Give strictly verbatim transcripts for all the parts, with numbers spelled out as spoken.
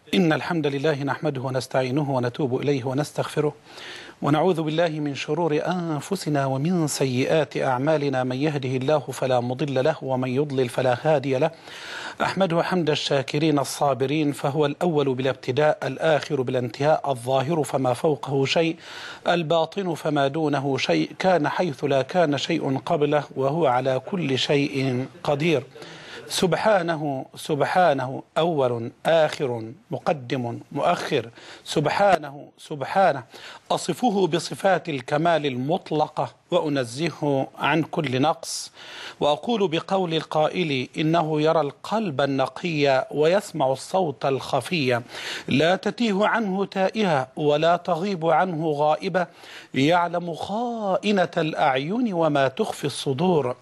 إن الحمد لله نحمده ونستعينه ونتوب إليه ونستغفره ونعوذ بالله من شرور أنفسنا ومن سيئات أعمالنا. من يهده الله فلا مضل له ومن يضلل فلا هادي له. أحمده حمد الشاكرين الصابرين، فهو الأول بلا ابتداء، الآخر بلا انتهاء، الظاهر فما فوقه شيء، الباطن فما دونه شيء، كان حيث لا كان شيء قبله، وهو على كل شيء قدير. سبحانه سبحانه أول آخر مقدم مؤخر، سبحانه سبحانه أصفه بصفات الكمال المطلقة وأنزهه عن كل نقص، وأقول بقول القائل إنه يرى القلب النقي ويسمع الصوت الخفي، لا تتيه عنه تائهة ولا تغيب عنه غائبة، يعلم خائنة الأعين وما تخفي الصدور.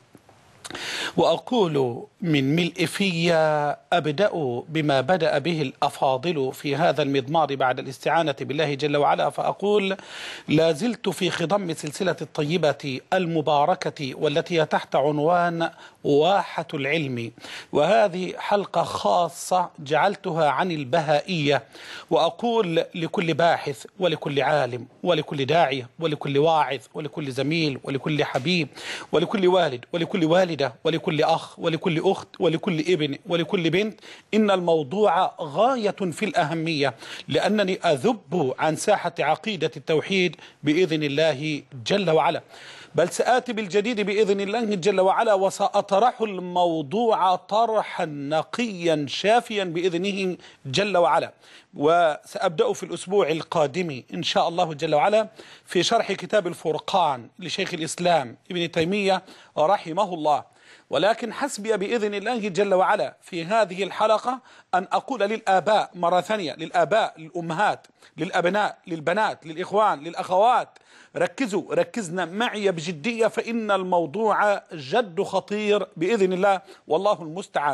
وأقول من ملء في أبدأ بما بدأ به الأفاضل في هذا المضمار بعد الاستعانة بالله جل وعلا، فأقول لا زلت في خضم سلسلة الطيبة المباركة والتي هي تحت عنوان واحة العلم، وهذه حلقة خاصة جعلتها عن البهائية. وأقول لكل باحث ولكل عالم ولكل داعية ولكل واعظ ولكل زميل ولكل حبيب ولكل والد ولكل والدة ولكل أخ ولكل أخت ولكل ابن ولكل بنت، إن الموضوع غاية في الأهمية، لأنني أذب عن ساحة عقيدة التوحيد بإذن الله جل وعلا، بل سآتي بالجديد بإذن الله جل وعلا، وسأطرح الموضوع طرحا نقيا شافيا بإذنه جل وعلا. وسأبدأ في الأسبوع القادم إن شاء الله جل وعلا في شرح كتاب الفرقان لشيخ الإسلام ابن تيمية رحمه الله. ولكن حسبي بإذن الله جل وعلا في هذه الحلقة أن أقول للآباء مرة ثانية، للآباء، للأمهات، للأبناء، للبنات، للإخوان، للأخوات، ركزوا ركزنا معي بجدية، فإن الموضوع جد خطير بإذن الله والله المستعان.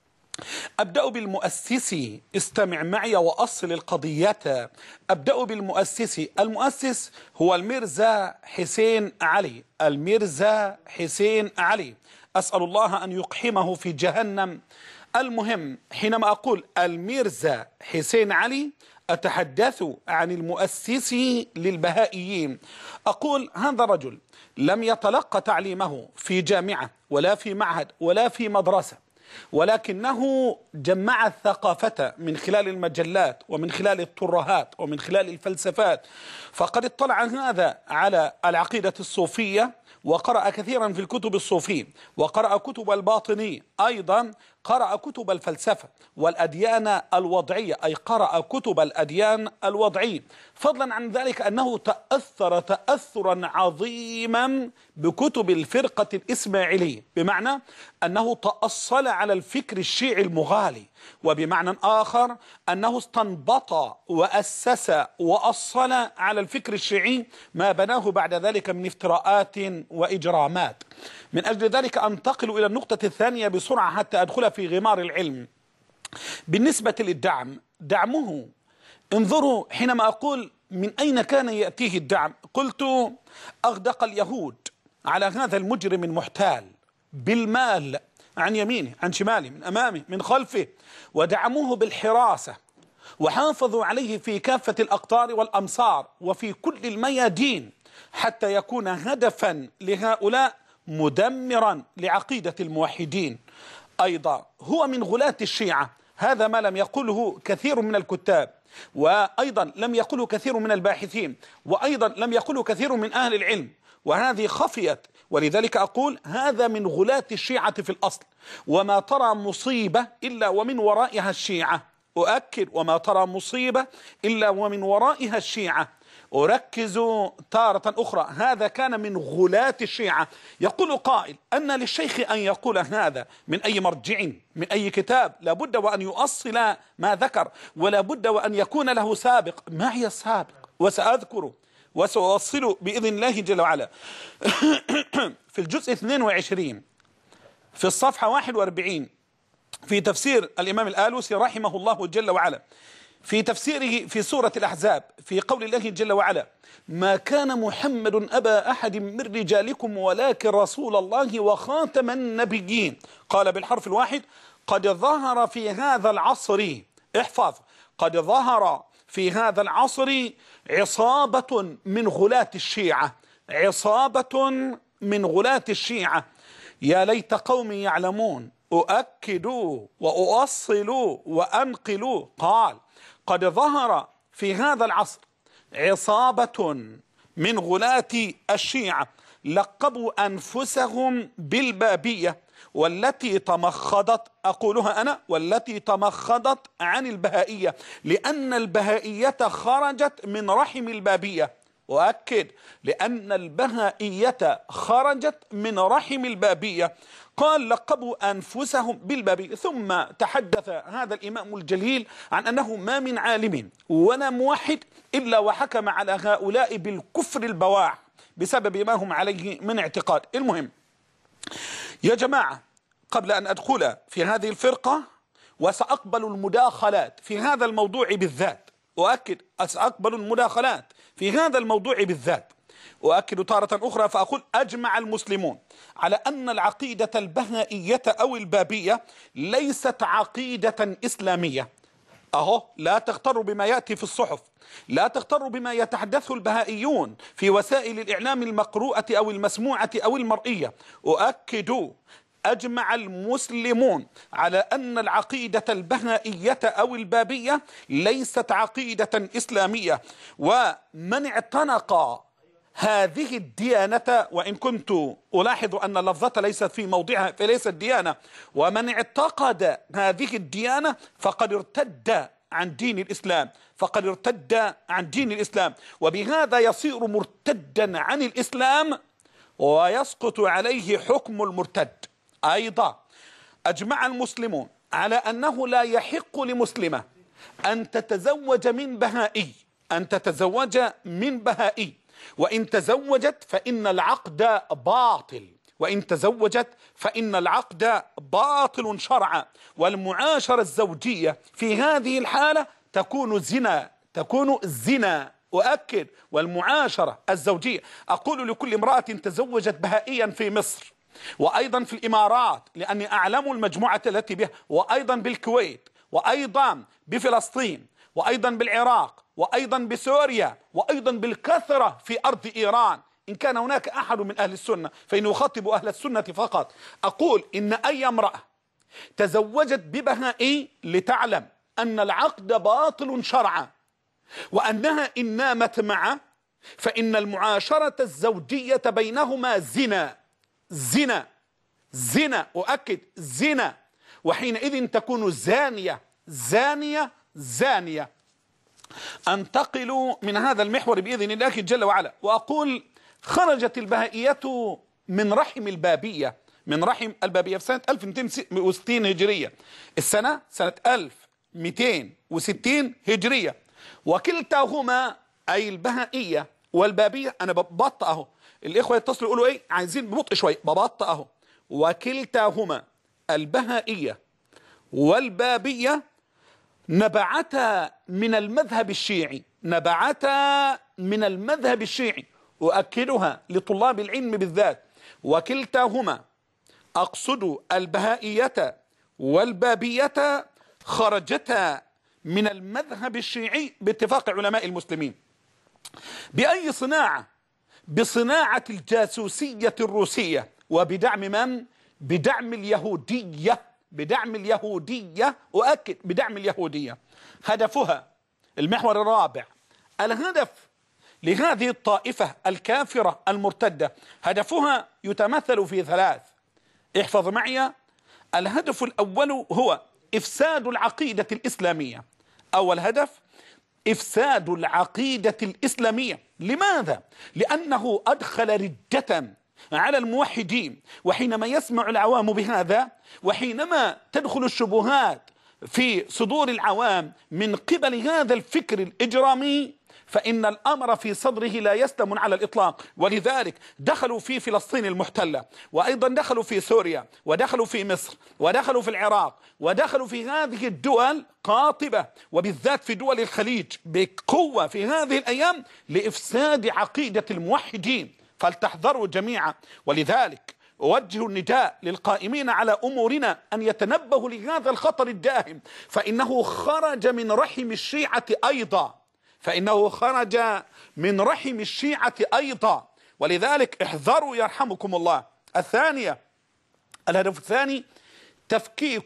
أبدأ بالمؤسس، استمع معي وأصل القضية. أبدأ بالمؤسس. المؤسس هو الميرزا حسين علي، الميرزا حسين علي، أسأل الله أن يقحمه في جهنم. المهم، حينما أقول الميرزا حسين علي أتحدث عن المؤسس للبهائيين. أقول هذا الرجل لم يتلقى تعليمه في جامعة ولا في معهد ولا في مدرسة، ولكنه جمع الثقافة من خلال المجلات ومن خلال الترهات ومن خلال الفلسفات. فقد اطلع هذا على العقيدة الصوفية، وقرأ كثيرا في الكتب الصوفية، وقرأ كتب الباطني، أيضا قرأ كتب الفلسفة والأديان الوضعية، أي قرأ كتب الأديان الوضعية، فضلا عن ذلك أنه تأثر تأثرا عظيما بكتب الفرقة الإسماعيلية، بمعنى أنه تأصل على الفكر الشيعي المغالي، وبمعنى آخر أنه استنبط وأسس وأصل على الفكر الشيعي ما بناه بعد ذلك من افتراءات وإجرامات. من أجل ذلك أنتقل إلى النقطة الثانية بسرعة حتى أدخل في غمار العلم. بالنسبة للدعم، دعمه، انظروا حينما أقول من أين كان يأتيه الدعم، قلت أغدق اليهود على هذا المجرم المحتال بالمال عن يمينه عن شماله من أمامه من خلفه، ودعموه بالحراسة، وحافظوا عليه في كافة الأقطار والأمصار وفي كل الميادين، حتى يكون هدفا لهؤلاء مدمرا لعقيدة الموحدين. أيضا هو من غلاة الشيعة، هذا ما لم يقله كثير من الكتاب، وأيضا لم يقله كثير من الباحثين، وأيضا لم يقله كثير من أهل العلم، وهذه خفيت. ولذلك أقول هذا من غلاة الشيعة في الأصل، وما ترى مصيبة إلا ومن ورائها الشيعة. أؤكد، وما ترى مصيبة إلا ومن ورائها الشيعة. أركز تارة أخرى، هذا كان من غلاة الشيعة. يقول قائل أن للشيخ أن يقول هذا من أي مرجع من أي كتاب، لابد وأن يؤصل ما ذكر، ولا بد وأن يكون له سابق. معي السابق وسأذكره وسأوصله بإذن الله جل وعلا. في الجزء اثنين وعشرين في الصفحة واحد وأربعين في تفسير الإمام الآلوسي رحمه الله جل وعلا، في تفسيره في سورة الأحزاب في قول الله جل وعلا: ما كان محمد أبا أحد من رجالكم ولكن رسول الله وخاتم النبيين. قال بالحرف الواحد: قد ظهر في هذا العصر احفظ، قد ظهر في هذا العصر عصابة من غلاة الشيعة، عصابة من غلاة الشيعة، يا ليت قومي يعلمون، أؤكدوا وأؤصلوا وأنقلوا. قال قد ظهر في هذا العصر عصابة من غلاة الشيعة لقبوا أنفسهم بالبابية، والتي تمخضت، أقولها أنا، والتي تمخضت عن البهائية، لأن البهائية خرجت من رحم البابية. أؤكد، لأن البهائية خرجت من رحم البابية. قال لقبوا أنفسهم بالبابية. ثم تحدث هذا الإمام الجليل عن أنه ما من عالم ولا موحد إلا وحكم على هؤلاء بالكفر البواح بسبب ما هم عليه من اعتقاد. المهم يا جماعة، قبل أن أدخل في هذه الفرقة وسأقبل المداخلات في هذا الموضوع بالذات، أؤكد سأقبل المداخلات في هذا الموضوع بالذات، أؤكد تارة أخرى فأقول أجمع المسلمون على أن العقيدة البهائية أو البابية ليست عقيدة إسلامية. أهو لا تغتروا بما يأتي في الصحف، لا تغتروا بما يتحدثه البهائيون في وسائل الإعلام المقروءة أو المسموعة أو المرئية. أؤكد أجمع المسلمون على أن العقيدة البهائية أو البابية ليست عقيدة إسلامية، ومن اعتنق هذه الديانة، وإن كنت ألاحظ أن اللفظة ليست في موضعها فليست ديانة، ومن اعتقد هذه الديانة فقد ارتد عن دين الإسلام، فقد ارتد عن دين الإسلام، وبهذا يصير مرتدا عن الإسلام ويسقط عليه حكم المرتد. أيضا أجمع المسلمون على أنه لا يحق لمسلمة أن تتزوج من بهائي، أن تتزوج من بهائي، وإن تزوجت فإن العقد باطل، وإن تزوجت فإن العقد باطل شرعا، والمعاشرة الزوجية في هذه الحالة تكون زنا، تكون زنا. أؤكد، والمعاشرة الزوجية، أقول لكل امرأة تزوجت بهائيا في مصر وأيضا في الإمارات، لأني أعلم المجموعة التي بها، وأيضا بالكويت، وأيضا بفلسطين، وأيضا بالعراق، وأيضا بسوريا، وأيضا بالكثرة في أرض إيران. إن كان هناك أحد من أهل السنة فإنه يخاطب أهل السنة فقط. أقول إن أي امرأة تزوجت ببهائي لتعلم أن العقد باطل شرعا، وأنها إن نامت معه فإن المعاشرة الزوجية بينهما زنا، زنا، زنا، أؤكد زنا، وحينئذ تكون زانية، زانية، زانية. أنتقل من هذا المحور بإذن الله جل وعلا وأقول خرجت البهائية من رحم البابية، من رحم البابية في سنة ألف ومئتين وستين هجرية، السنة سنة ألف ومئتين وستين هجرية، وكلتاهما أي البهائية والبابية، أنا ببطأ أهو، الإخوة يتصلوا يقولوا إيه عايزين ببطء شوي، ببطأ أهو، وكلتاهما البهائية والبابية نبعتا من المذهب الشيعي، نبعتا من المذهب الشيعي، أؤكدها لطلاب العلم بالذات، وكلتاهما أقصد البهائية والبابية خرجتا من المذهب الشيعي باتفاق علماء المسلمين. بأي صناعة؟ بصناعة الجاسوسية الروسية، وبدعم من؟ بدعم اليهودية، بدعم اليهودية، أؤكد بدعم اليهودية. هدفها المحور الرابع، الهدف لهذه الطائفة الكافرة المرتدة هدفها يتمثل في ثلاث، احفظ معي. الهدف الأول هو إفساد العقيدة الإسلامية، أول هدف إفساد العقيدة الإسلامية. لماذا؟ لأنه أدخل ردة على الموحدين، وحينما يسمع العوام بهذا، وحينما تدخل الشبهات في صدور العوام من قبل هذا الفكر الإجرامي، فإن الأمر في صدره لا يسلم على الإطلاق. ولذلك دخلوا في فلسطين المحتلة، وأيضا دخلوا في سوريا، ودخلوا في مصر، ودخلوا في العراق، ودخلوا في هذه الدول قاطبة، وبالذات في دول الخليج بقوة في هذه الأيام لإفساد عقيدة الموحدين، فلتحذروا جميعا. ولذلك أوجه النداء للقائمين على أمورنا أن يتنبهوا لهذا الخطر الداهم، فإنه خرج من رحم الشيعة أيضا، فإنه خرج من رحم الشيعة أيضا، ولذلك احذروا يرحمكم الله. الثانية، الهدف الثاني تفكيك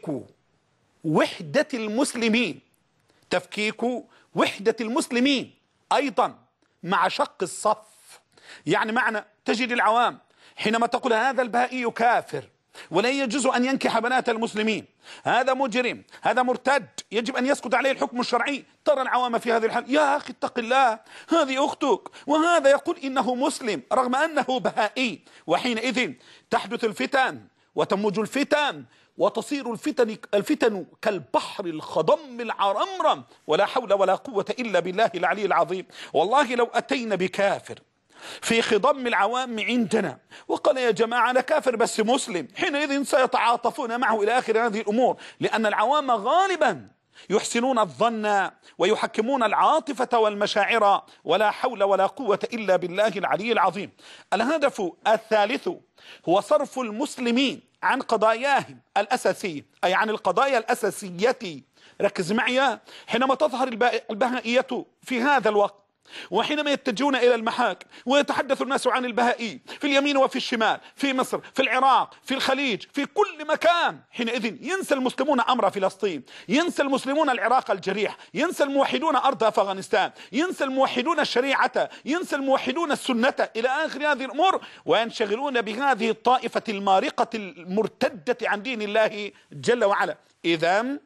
وحدة المسلمين، تفكيك وحدة المسلمين أيضا مع شق الصف. يعني معنى تجد العوام حينما تقول هذا البهائي كافر ولا يجوز أن ينكح بنات المسلمين، هذا مجرم، هذا مرتد، يجب أن يسقط عليه الحكم الشرعي، ترى العوام في هذه الحال يا أخي اتق الله، هذه أختك، وهذا يقول إنه مسلم رغم أنه بهائي. وحينئذ تحدث الفتن وتموج الفتن وتصير الفتن الفتن كالبحر الخضم العرمرم، ولا حول ولا قوة إلا بالله العلي العظيم. والله لو أتينا بكافر في خضم العوام عندنا وقال يا جماعة أنا كافر بس مسلم، حينئذ سيتعاطفون معه إلى آخر هذه الأمور، لأن العوام غالبا يحسنون الظن ويحكمون العاطفة والمشاعر، ولا حول ولا قوة إلا بالله العلي العظيم. الهدف الثالث هو صرف المسلمين عن قضاياهم الأساسية، أي عن القضايا الأساسية. ركز معي، حينما تظهر البهائية في هذا الوقت وحينما يتجهون إلى المحاكم ويتحدث الناس عن البهائي في اليمين وفي الشمال، في مصر، في العراق، في الخليج، في كل مكان، حينئذ ينسى المسلمون أمر فلسطين، ينسى المسلمون العراق الجريح، ينسى الموحدون أرض أفغانستان، ينسى الموحدون الشريعة، ينسى الموحدون السنة، إلى آخر هذه الأمور، وينشغلون بهذه الطائفة المارقة المرتدة عن دين الله جل وعلا. إذن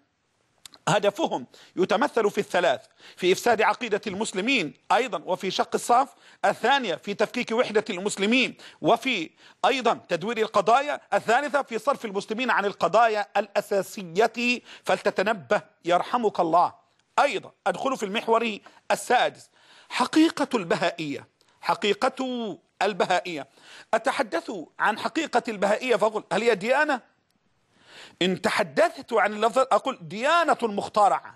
هدفهم يتمثل في الثلاث: في إفساد عقيدة المسلمين أيضا، وفي شق الصف. الثانية في تفكيك وحدة المسلمين، وفي أيضا تدوير القضايا. الثالثة في صرف المسلمين عن القضايا الأساسية. فلتتنبه يرحمك الله. أيضا أدخل في المحور السادس: حقيقة البهائية. حقيقة البهائية، أتحدث عن حقيقة البهائية فأقول هل هي ديانة؟ إن تحدثت عن اللفظ أقول ديانة مخترعة،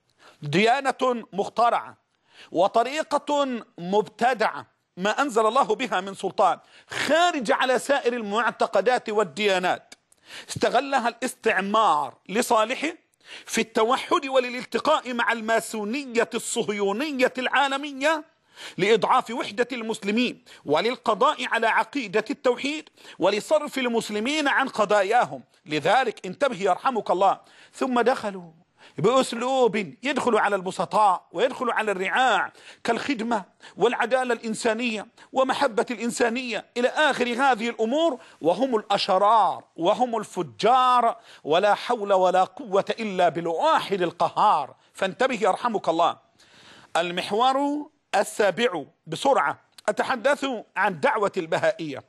ديانة مخترعة وطريقة مبتدعة ما أنزل الله بها من سلطان، خارج على سائر المعتقدات والديانات، استغلها الاستعمار لصالحه في التوحد وللالتقاء مع الماسونية الصهيونية العالمية لإضعاف وحدة المسلمين وللقضاء على عقيدة التوحيد ولصرف المسلمين عن قضاياهم. لذلك انتبه يرحمك الله. ثم دخلوا بأسلوب يدخل على البسطاء ويدخل على الرعاع كالخدمة والعدالة الإنسانية ومحبة الإنسانية إلى آخر هذه الأمور، وهم الأشرار وهم الفجار، ولا حول ولا قوة إلا بالواحد القهار. فانتبه يرحمك الله. المحور السابع بسرعة، أتحدث عن دعوة البهائية.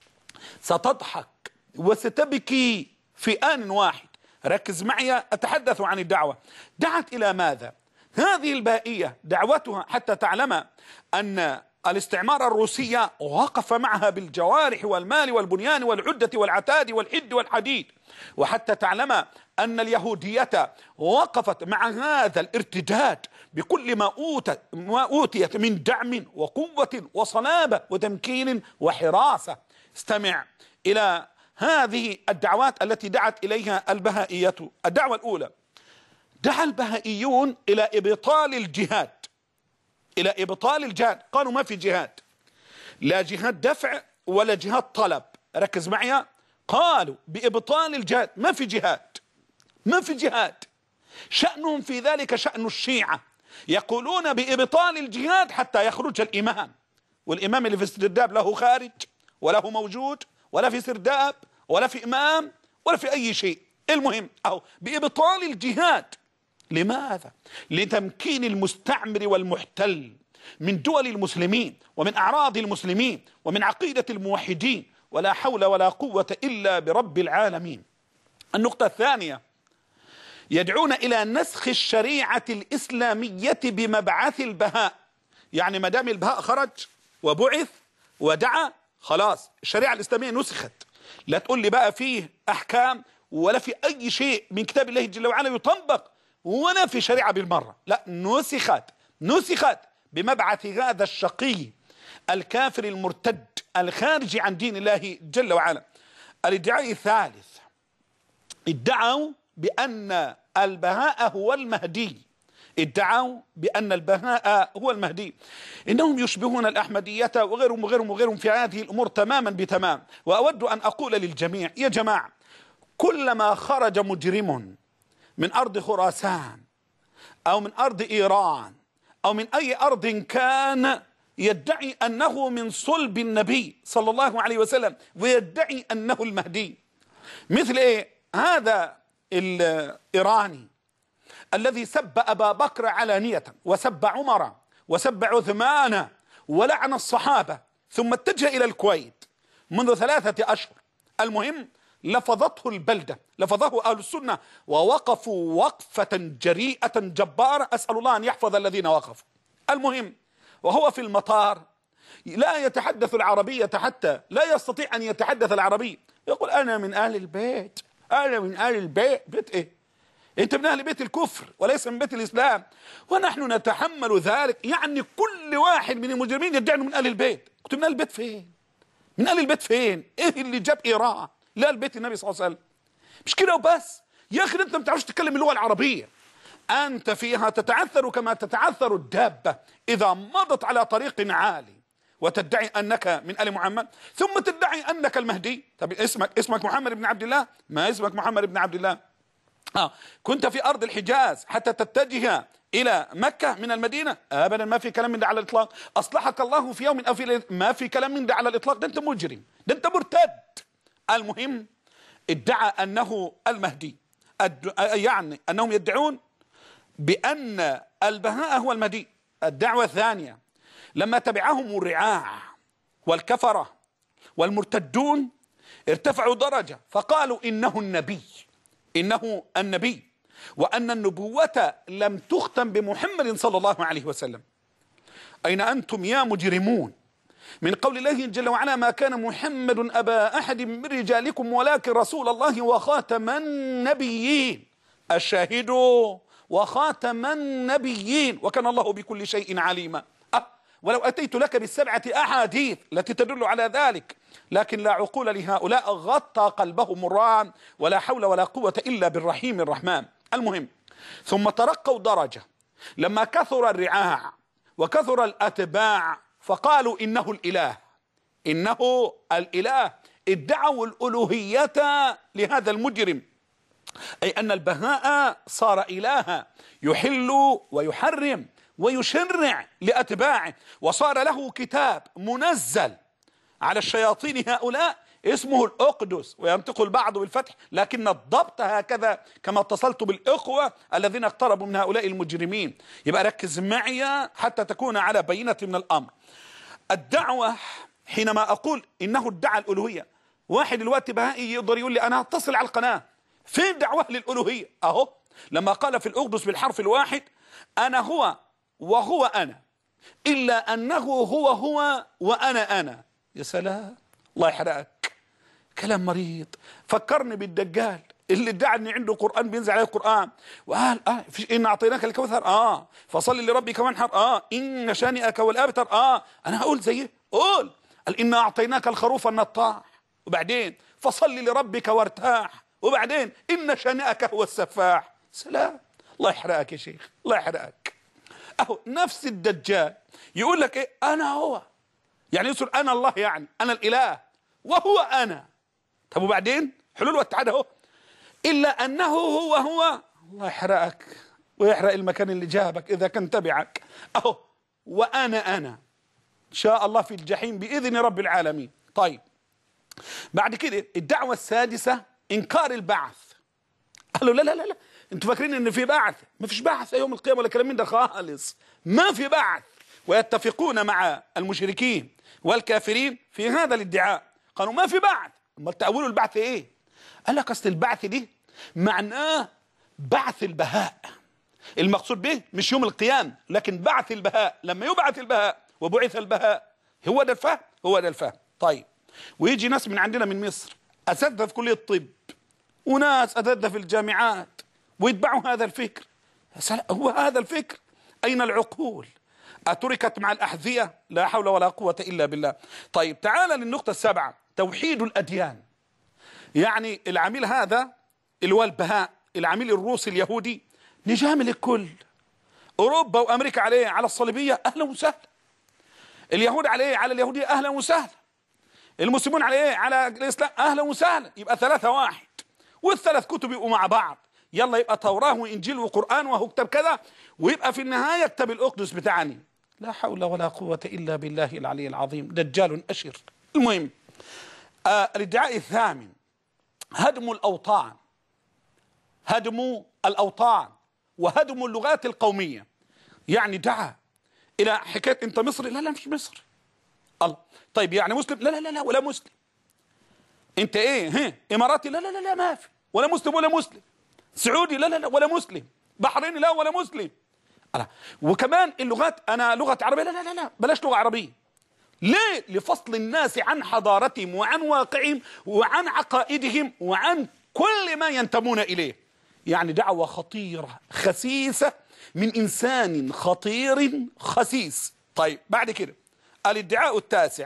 ستضحك وستبكي في آن واحد. ركز معي، أتحدث عن الدعوة. دعت إلى ماذا؟ هذه البهائية دعوتها حتى تعلم أن الاستعمار الروسي وقف معها بالجوارح والمال والبنيان والعدة والعتاد والحد والحديد، وحتى تعلم أن اليهودية وقفت مع هذا الارتداد بكل ما أوتت ما أوتيت من دعم وقوة وصلابة وتمكين وحراسة. استمع إلى هذه الدعوات التي دعت إليها البهائية. الدعوة الأولى: دعا البهائيون إلى إبطال الجهاد، إلى إبطال الجهاد. قالوا ما في جهاد، لا جهاد دفع ولا جهاد طلب. ركز معي، قالوا بإبطال الجهاد، ما في جهاد، ما في جهاد. شأنهم في ذلك شأن الشيعة، يقولون بإبطال الجهاد حتى يخرج الإمام، والإمام اللي في سرداب له خارج وله موجود، ولا في سرداب ولا في إمام ولا في أي شيء. المهم أو بإبطال الجهاد. لماذا؟ لتمكين المستعمر والمحتل من دول المسلمين ومن أعراض المسلمين ومن عقيدة الموحدين، ولا حول ولا قوة إلا برب العالمين. النقطة الثانية: يدعون إلى نسخ الشريعة الإسلامية بمبعث البهاء. يعني ما دام البهاء خرج وبعث ودعا، خلاص الشريعة الإسلامية نسخت. لا تقول لي بقى فيه أحكام ولا في أي شيء من كتاب الله جل وعلا يطبق ولا في شريعة بالمرة، لا، نسخت نسخت بمبعث هذا الشقي الكافر المرتد الخارج عن دين الله جل وعلا. الادعاء الثالث، ادعوا بأن البهاء هو المهدي، ادعوا بأن البهاء هو المهدي. إنهم يشبهون الأحمدية وغيرهم وغيرهم وغيرهم في هذه الأمور تماما بتمام. وأود أن أقول للجميع يا جماعة، كلما خرج مجرم من أرض خراسان أو من أرض إيران أو من أي أرض كان يدعي أنه من صلب النبي صلى الله عليه وسلم ويدعي أنه المهدي، مثل إيه؟ هذا الإيراني الذي سب أبا بكر علانية وسب عمر وسب عثمان ولعن الصحابة، ثم اتجه إلى الكويت منذ ثلاثة أشهر. المهم لفظته البلدة، لفظه أهل السنة ووقفوا وقفة جريئة جبارة، أسأل الله أن يحفظ الذين وقفوا. المهم وهو في المطار لا يتحدث العربية، حتى لا يستطيع أن يتحدث العربية، يقول أنا من أهل البيت، أنا من أهل البيت. بيت إيه؟ أنت من أهل بيت الكفر وليس من بيت الإسلام، ونحن نتحمل ذلك. يعني كل واحد من المجرمين يدعي من أهل البيت. كنت من أهل البيت فين؟ من أهل البيت فين؟ إيه اللي جاب إيران لا البيت النبي صلى الله عليه وسلم؟ مش كده وبس يا أخي، أنت ما بتعرفش تتكلم اللغة العربية، أنت فيها تتعثر كما تتعثر الدابة إذا مضت على طريق عالي، وتدعي أنك من آل محمد ثم تدعي أنك المهدي. طب اسمك اسمك محمد بن عبد الله؟ ما اسمك محمد بن عبد الله. آه. كنت في أرض الحجاز حتى تتجه إلى مكة من المدينة؟ أبدا، ما في كلام من ده على الإطلاق. أصلحك الله في يوم أو في ليلة، ما في كلام من ده على الإطلاق. ده أنت مجرم، ده أنت مرتد. المهم ادعى أنه المهدي، يعني أنهم يدعون بأن البهاء هو المهدي. الدعوة الثانية لما تبعهم الرعاع والكفرة والمرتدون ارتفعوا درجة فقالوا إنه النبي، إنه النبي، وأن النبوة لم تختم بمحمد صلى الله عليه وسلم. أين أنتم يا مجرمون من قول الله جل وعلا ما كان محمد أبا أحد من رجالكم ولكن رسول الله وخاتم النبيين. الشاهد وخاتم النبيين وكان الله بكل شيء عليما. أه ولو أتيت لك بالسبعة أحاديث التي تدل على ذلك، لكن لا عقول لهؤلاء، غطى قلبهم الران، ولا حول ولا قوة إلا بالرحيم الرحمن. المهم ثم ترقوا درجة لما كثر الرعاع وكثر الأتباع فقالوا إنه الإله، إنه الإله. ادعوا الألوهية لهذا المجرم، أي أن البهاء صار إلها يحل ويحرم ويشرع لأتباعه، وصار له كتاب منزل على الشياطين هؤلاء اسمه الأقدس، وينطق البعض بالفتح لكن الضبط هكذا كما اتصلت بالإخوة الذين اقتربوا من هؤلاء المجرمين. يبقى ركز معي حتى تكون على بينة من الأمر. الدعوة حينما أقول إنه ادعى الألوهية، واحد دلوقتي بهائي يقدر يقول لي أنا هتصل على القناة، فين دعوة للألوهية؟ أهو لما قال في الأقدس بالحرف الواحد أنا هو وهو أنا، إلا أنه هو هو وأنا أنا. يا سلام، الله يحرقك، كلام مريض. فكرني بالدجال اللي ادعى ان عنده قرآن بينزل عليه القرآن وقال اه في إن أعطيناك الكوثر، اه فصل لربك وانحر، اه إن شانئك والأبتر، اه أنا هقول زيه، قول قال إن أعطيناك الخروف النطاح، وبعدين فصل لربك وارتاح، وبعدين إن شانئك هو السفاح. سلام، الله يحرقك يا شيخ، الله يحرقك. أهو نفس الدجال يقول لك إيه؟ أنا هو، يعني يصير أنا الله، يعني أنا الإله وهو أنا. طب وبعدين حلول والاتحاد اهو، إلا أنه هو هو. الله يحرقك ويحرق المكان اللي جابك إذا كان تبعك. أهو وأنا أنا إن شاء الله في الجحيم بإذن رب العالمين. طيب بعد كده الدعوة السادسة إنكار البعث. قالوا لا لا لا لا، انتوا فاكرين ان في بعث؟ ما فيش بعث يوم القيامة ولا كلام من ده خالص، ما في بعث. ويتفقون مع المشركين والكافرين في هذا الادعاء، قالوا ما في بعث. امال تأولوا البعث ايه؟ قال لك اصل البعث دي معناه بعث البهاء، المقصود به مش يوم القيامة لكن بعث البهاء، لما يبعث البهاء وبعث البهاء. هو ده الفهم، هو ده الفهم. طيب ويجي ناس من عندنا من مصر اساتذه في كليه الطب وناس اساتذه في الجامعات ويتبعوا هذا الفكر. هو هذا الفكر، اين العقول؟ اتركت مع الاحذيه؟ لا حول ولا قوه الا بالله. طيب تعال للنقطه السابعه، توحيد الاديان. يعني العميل هذا اللي هو البهاء، العميل الروسي اليهودي نجامل الكل. اوروبا وامريكا عليه على الصليبيه اهلا وسهلا، اليهود عليه على اليهوديه اهلا وسهلا، المسلمون عليه على الاسلام اهلا وسهلا. يبقى ثلاثه واحد، والثلاث كتب يبقوا مع بعض. يلا يبقى توراه وانجيل وقران وهو كتاب كذا، ويبقى في النهايه كتاب الاقدس بتاعني. لا حول ولا قوه الا بالله العلي العظيم، دجال اشر. المهم آه الادعاء الثامن هدم الاوطان، هدم الاوطان وهدم اللغات القوميه. يعني دعا الى حكايه انت مصري، لا لا مش مصري. الله، طيب يعني مسلم، لا لا لا لا ولا مسلم. انت ايه ها اماراتي، لا لا لا لا ما في، ولا مسلم ولا مسلم. سعودي، لا لا لا ولا مسلم. بحريني، لا ولا مسلم. الله. وكمان اللغات، انا لغه عربيه، لا لا لا لا بلاش لغه عربيه. ليه؟ لفصل الناس عن حضارتهم وعن واقعهم وعن عقائدهم وعن كل ما ينتمون اليه. يعني دعوه خطيره خسيسه من انسان خطير خسيس. طيب بعد كده الادعاء التاسع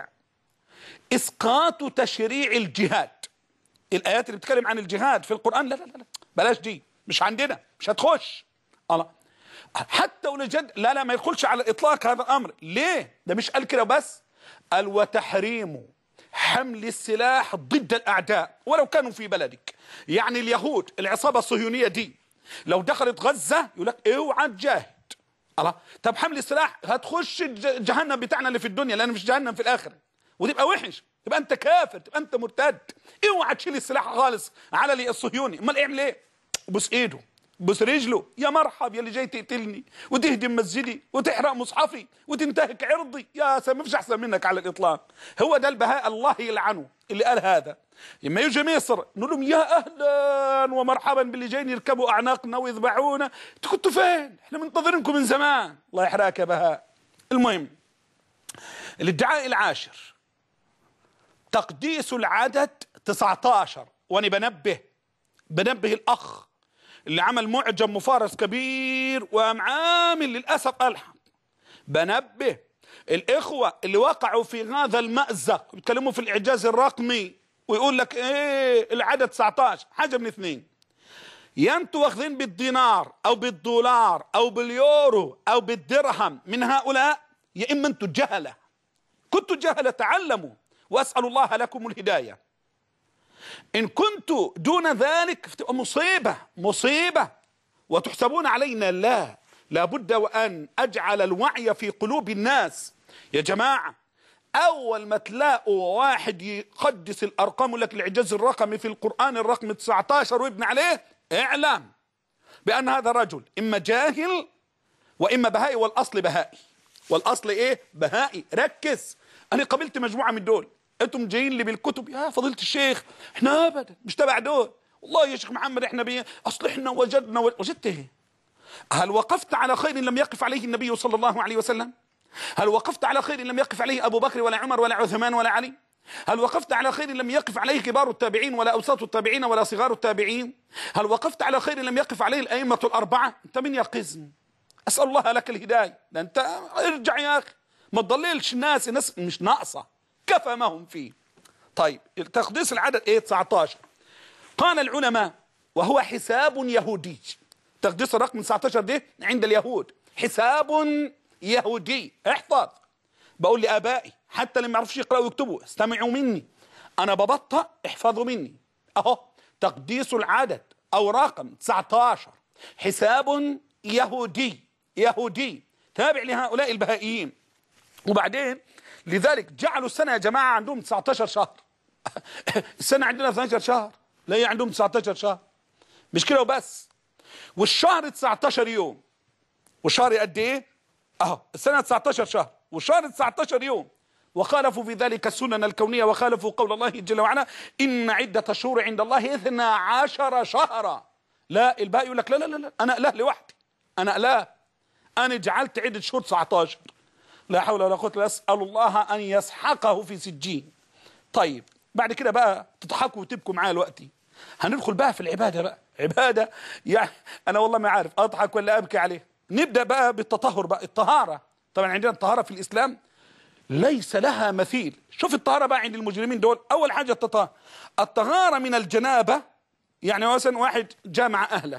اسقاط تشريع الجهاد. الايات اللي بتتكلم عن الجهاد في القران، لا لا لا بلاش دي، مش عندنا، مش هتخش. الله، حتى ولجد لا لا ما يدخلش على الاطلاق هذا الامر. ليه؟ ده مش قال كده بس، قال وتحريم حمل السلاح ضد الاعداء ولو كانوا في بلدك. يعني اليهود العصابه الصهيونيه دي لو دخلت غزه يقول لك اوعى تجاهد. الله، طب حمل السلاح هتخش جهنم بتاعنا اللي في الدنيا، لان مش جهنم في الاخره، وتبقى وحش، تبقى انت كافر، تبقى انت مرتد. اوعى تشيل السلاح خالص على الصهيوني. امال اعمل ايه؟ بوس ايده، بوس رجله، يا مرحب يا اللي جاي تقتلني وتهدم مسجدي وتحرق مصحفي وتنتهك عرضي، يا سلام، ما فيش احسن منك على الاطلاق. هو ده البهاء الله يلعنه اللي قال هذا. لما يجي مصر نقول لهم يا اهلا ومرحبا باللي جايين يركبوا اعناقنا ويذبحونا، انتوا كنتوا فين؟ احنا منتظرينكم من زمان. الله يحرقك يا بهاء. المهم الادعاء العاشر تقديس العدد تسعة عشر. وانا بنبه بنبه الاخ اللي عمل معجم مفارس كبير وقام عامل للاسف الحق، بنبه الاخوه اللي وقعوا في هذا المأزق بيتكلموا في الاعجاز الرقمي ويقول لك ايه العدد تسعة عشر. حاجه من اثنين، يا انتوا واخذين بالدينار او بالدولار او باليورو او بالدرهم من هؤلاء، يا اما انتوا جهله. كنتوا جهله تعلموا، واسال الله لكم الهدايه. إن كنتوا دون ذلك فتبقى مصيبة مصيبة وتحسبون علينا. لا، لابد وأن أجعل الوعي في قلوب الناس. يا جماعة، أول ما تلاقوا واحد يقدس الأرقام يقول لك الإعجاز الرقمي في القرآن الرقم تسعة عشر وابن عليه، اعلم بأن هذا رجل إما جاهل وإما بهائي، والأصل بهائي. والأصل إيه؟ بهائي. ركز، أنا قبلت مجموعة من دول، انتم جايين لي بالكتب يا فضيلة الشيخ، احنا ابدا مش تبع دول. والله يا شيخ محمد احنا بي اصل احنا وجدنا و... وجدت ايه؟ هل وقفت على خير لم يقف عليه النبي صلى الله عليه وسلم؟ هل وقفت على خير لم يقف عليه ابو بكر ولا عمر ولا عثمان ولا علي؟ هل وقفت على خير لم يقف عليه كبار التابعين ولا اوساط التابعين ولا صغار التابعين؟ هل وقفت على خير لم يقف عليه الائمه الاربعه؟ انت من يقظني؟ اسال الله لك الهدايه. ده انت ارجع يا اخي، ما تضللش الناس، الناس مش ناقصه، كفى ما هم فيه. طيب تقديس العدد ايه؟ تسعة عشر. قال العلماء وهو حساب يهودي. تقديس الرقم تسعة عشر ده عند اليهود حساب يهودي. احفظ، بقول لآبائي حتى اللي ما يعرفوش يقرأوا ويكتبوا استمعوا مني، انا ببطأ احفظوا مني. اهو تقديس العدد او رقم تسعة عشر حساب يهودي يهودي تابع لهؤلاء البهائيين. وبعدين لذلك جعلوا السنة يا جماعة عندهم تسعة عشر شهر. السنة عندنا اثني عشر شهر، لا هي عندهم تسعة عشر شهر. مش كده وبس، والشهر تسعة عشر يوم. والشهر قد ايه؟ اهو السنة تسعة عشر شهر والشهر تسعة عشر يوم. وخالفوا في ذلك السنن الكونية وخالفوا قول الله جل وعلا إن عدة الشهور عند الله اثنا عشر شهرا. لا، الباقي يقول لك لا لا لا أنا إله لوحدي، أنا إله، أنا جعلت عدة شهور تسعة عشر. لا حول ولا قوة إلا، أسأل الله أن يسحقه في سجين. طيب بعد كده بقى تضحكوا وتبكوا معايا دلوقتي، هندخل بقى في العبادة بقى. عبادة يعني أنا والله ما عارف أضحك ولا أبكي عليه. نبدأ بقى بالتطهر بقى، الطهارة. طبعا عندنا الطهارة في الإسلام ليس لها مثيل. شوف الطهارة بقى عند المجرمين دول. أول حاجة التطهر، الطهارة من الجنابة. يعني مثلا واحد جامع أهله،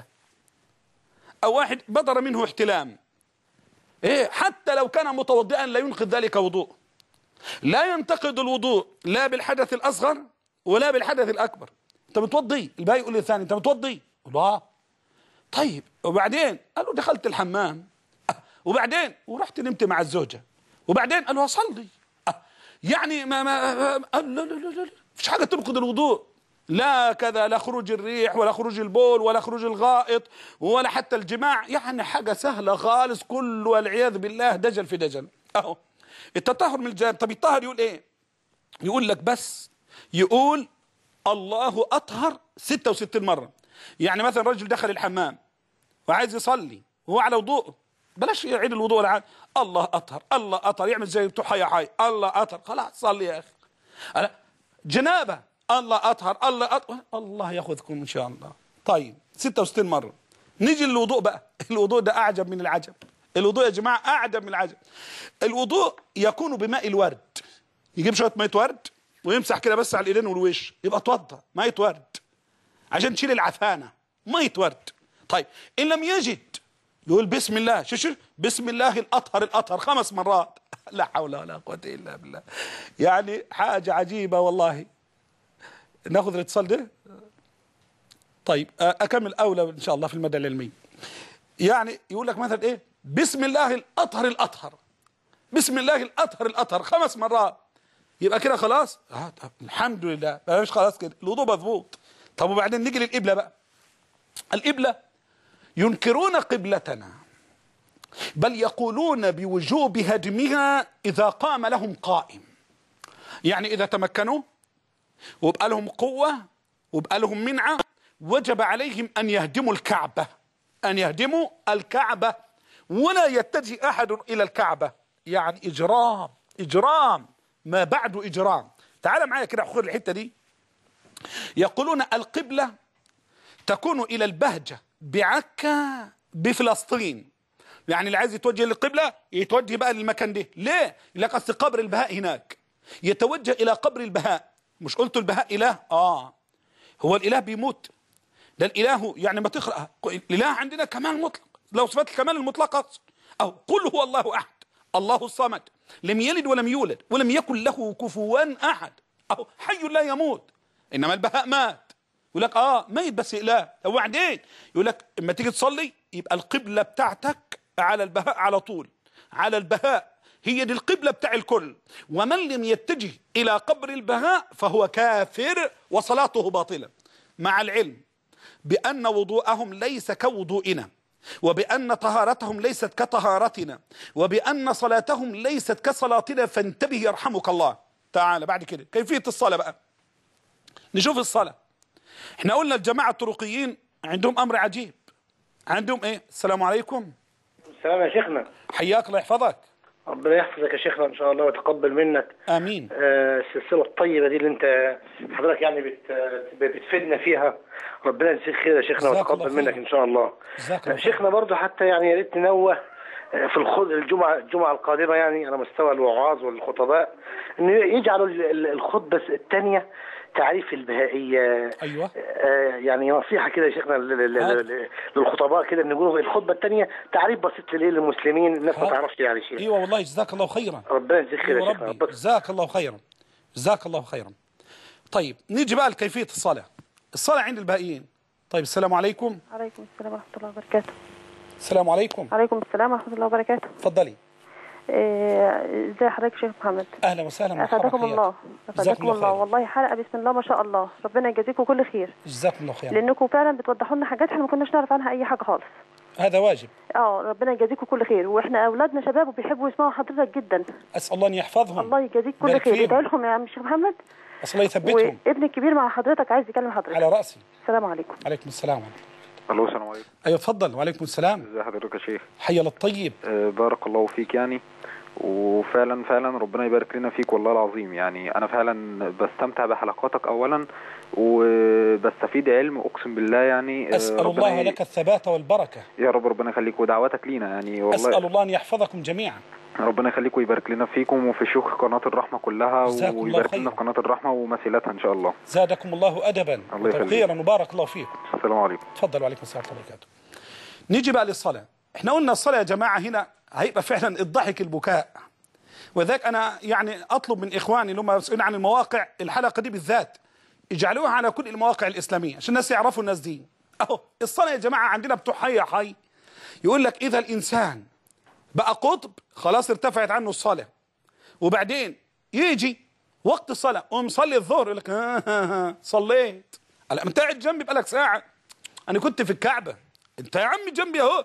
أو واحد بدر منه احتلام، إيه حتى لو كان متوضئا لا ينقض ذلك وضوء. لا ينتقد الوضوء لا بالحدث الأصغر ولا بالحدث الأكبر. أنت متوضي، الباقي يقول للثاني أنت متوضي، يقول له آه. طيب وبعدين؟ قال له دخلت الحمام. أه. وبعدين؟ ورحت نمت مع الزوجة. وبعدين؟ قال له أصلي. أه. يعني ما ما قال لا لا لا لا مفيش حاجة تنقض الوضوء، لا كذا، لا خروج الريح ولا خروج البول ولا خروج الغائط ولا حتى الجماع، يعني حاجة سهلة خالص، كل والعياذ بالله دجل في دجل. أهو التطهر من الجانب. طب يطهر يقول إيه؟ يقول لك بس يقول الله أطهر ستة وستين مرة. يعني مثلا رجل دخل الحمام وعايز يصلي وهو على وضوء، بلاش يعيد الوضوء ولا حاجه، الله اطهر الله اطهر، يعمل زي بتوع حي حي الله اطهر، خلاص صلي يا اخي. جنابه الله اطهر الله اطهر، الله ياخذكم ان شاء الله. طيب ستة وستين مره. نيجي للوضوء بقى. الوضوء ده اعجب من العجب. الوضوء يا جماعه اعجب من العجب. الوضوء يكون بماء الورد. يجيب شويه ميه ورد ويمسح كده بس على الايدين والوش، يبقى اتوضى ميه ورد عشان تشيل العفانه، ميه ورد. طيب ان لم يجد يقول بسم الله، شو شو بسم الله الاطهر الاطهر خمس مرات. لا حول ولا قوه الا بالله. يعني حاجه عجيبه والله. ناخذ الاتصال ده. طيب اكمل اولى ان شاء الله في المدى العلمي. يعني يقول لك مثلا ايه بسم الله الاطهر الاطهر، بسم الله الاطهر الاطهر خمس مرات، يبقى كده خلاص. آه الحمد لله، مش خلاص كده الوضوء مضبوط. طب وبعدين نيجي للقبله بقى. القبله ينكرون قبلتنا، بل يقولون بوجوب هدمها إذا قام لهم قائم. يعني إذا تمكنوا وبقى لهم قوة وبقى لهم منعة، وجب عليهم أن يهدموا الكعبة، أن يهدموا الكعبة ولا يتجه أحد إلى الكعبة. يعني إجرام، إجرام ما بعد إجرام. تعال معايا كده خذ الحتة دي. يقولون القبلة تكون إلى البهجة بعكا بفلسطين. يعني اللي عايز يتوجه للقبلة يتوجه بقى للمكان ده. ليه؟ لك أصل قبر البهاء هناك، يتوجه إلى قبر البهاء. مش قلت البهاء إله؟ آه هو الإله بيموت، ده الإله يعني ما تقرأ الإله عندنا كمال مطلق، لو صفات الكمال المطلق أقصد. أو قل هو الله أحد الله الصمد لم يلد ولم يولد ولم يكن له كفوا أحد. أو حي لا يموت، إنما البهاء مات. يقول لك اه ميت بس اله. وبعدين يقول لك اما تيجي تصلي يبقى القبله بتاعتك على البهاء على طول، على البهاء، هي دي القبله بتاع الكل. ومن لم يتجه الى قبر البهاء فهو كافر وصلاته باطله، مع العلم بان وضوءهم ليس كوضوئنا، وبان طهارتهم ليست كطهارتنا، وبان صلاتهم ليست كصلاتنا. فانتبه يرحمك الله. تعالى بعد كده كيفيه الصلاه بقى. نشوف الصلاه. احنا قلنا الجماعة الطرقيين عندهم امر عجيب. عندهم ايه؟ السلام عليكم. السلام يا شيخنا. حياك الله يحفظك. ربنا يحفظك يا شيخنا ان شاء الله ويتقبل منك. امين. آه السلسلة الطيبة دي اللي انت حضرتك يعني بت بتفيدنا فيها، ربنا يجزيك خير يا شيخنا ويتقبل منك ان شاء الله. جزاك الله شيخنا برضو حتى يعني يا ريت ننوه في الخد الجمعة الجمعة القادمة يعني على مستوى الوعاظ والخطباء انه يجعلوا الخطبة الثانية تعريف البهائية. ايوه. آه يعني نصيحة كده يا شيخنا للخطباء كده ان يقولوا الخطبة الثانية تعريف بسيط للايه للمسلمين، الناس ما تعرفش يعني شيء. ايوه والله جزاك الله خيرا. ربنا يجزيك خير يا شيخنا. جزاك الله خيرا. جزاك الله خيرا. طيب نيجي بقى لكيفية الصلاة. الصلاة عند البهائيين. طيب السلام عليكم. وعليكم السلام ورحمة الله وبركاته. السلام عليكم. وعليكم السلام ورحمة الله وبركاته. اتفضلي. ازي إيه حضرتك شيخ محمد؟ اهلا وسهلا. افادكم الله. افادكم الله والله. حلقه بسم الله ما شاء الله، ربنا يجازيكم كل خير. جزاكم الله خير. لانكم فعلا بتوضحوا لنا حاجات احنا ما كناش نعرف عنها اي حاجه خالص. هذا واجب. اه ربنا يجازيكم كل خير، واحنا اولادنا شباب وبيحبوا يسمعوا حضرتك جدا. اسال الله ان يحفظهم. الله يجازيك كل خير. ادعي لهم يا عم الشيخ محمد. اسال الله يثبتهم. وابني الكبير مع حضرتك عايز يكلم حضرتك. على راسي. السلام عليكم. عليكم السلام. الو السلام عليكم. ايوه اتفضل. وعليكم السلام. ازي حضرتك يا شيخ؟ حي الله الطيب. أه بارك الله فيك يعني، وفعلا فعلا ربنا يبارك لنا فيك والله العظيم. يعني انا فعلا بستمتع بحلقاتك اولا وبستفيد علم اقسم بالله يعني. اسال الله ي... لك الثبات والبركه يا رب. ربنا يخليك ودعواتك لينا يعني والله. اسال الله ان يحفظكم جميعا. ربنا يخليكم ويبارك لنا فيكم وفي شيوخ قناة الرحمة كلها، ويبارك لنا في قناة الرحمة ومثيلاتها إن شاء الله. زادكم الله أدبا وتوقيرا وبارك الله فيكم. السلام عليكم. تفضل. وعليكم السلام ورحمة الله وبركاته. نيجي بقى للصلاة. احنا قلنا الصلاة يا جماعة هنا هيبقى فعلا الضحك البكاء، وذاك أنا يعني أطلب من إخواني اللي هم مسؤولين عن المواقع الحلقة دي بالذات يجعلوها على كل المواقع الإسلامية عشان الناس يعرفوا الناس دي. أهو الصلاة يا جماعة عندنا بتوع حي حي يقول لك إذا الإنسان بقى قطب خلاص ارتفعت عنه الصلاة، وبعدين يجي وقت الصلاة قوم صلي الظهر يقول لك ها ها ها صليت. ألا أنت قاعد جنبي بقالك ساعة، أنا كنت في الكعبة، أنت يا عمي جنبي أهو،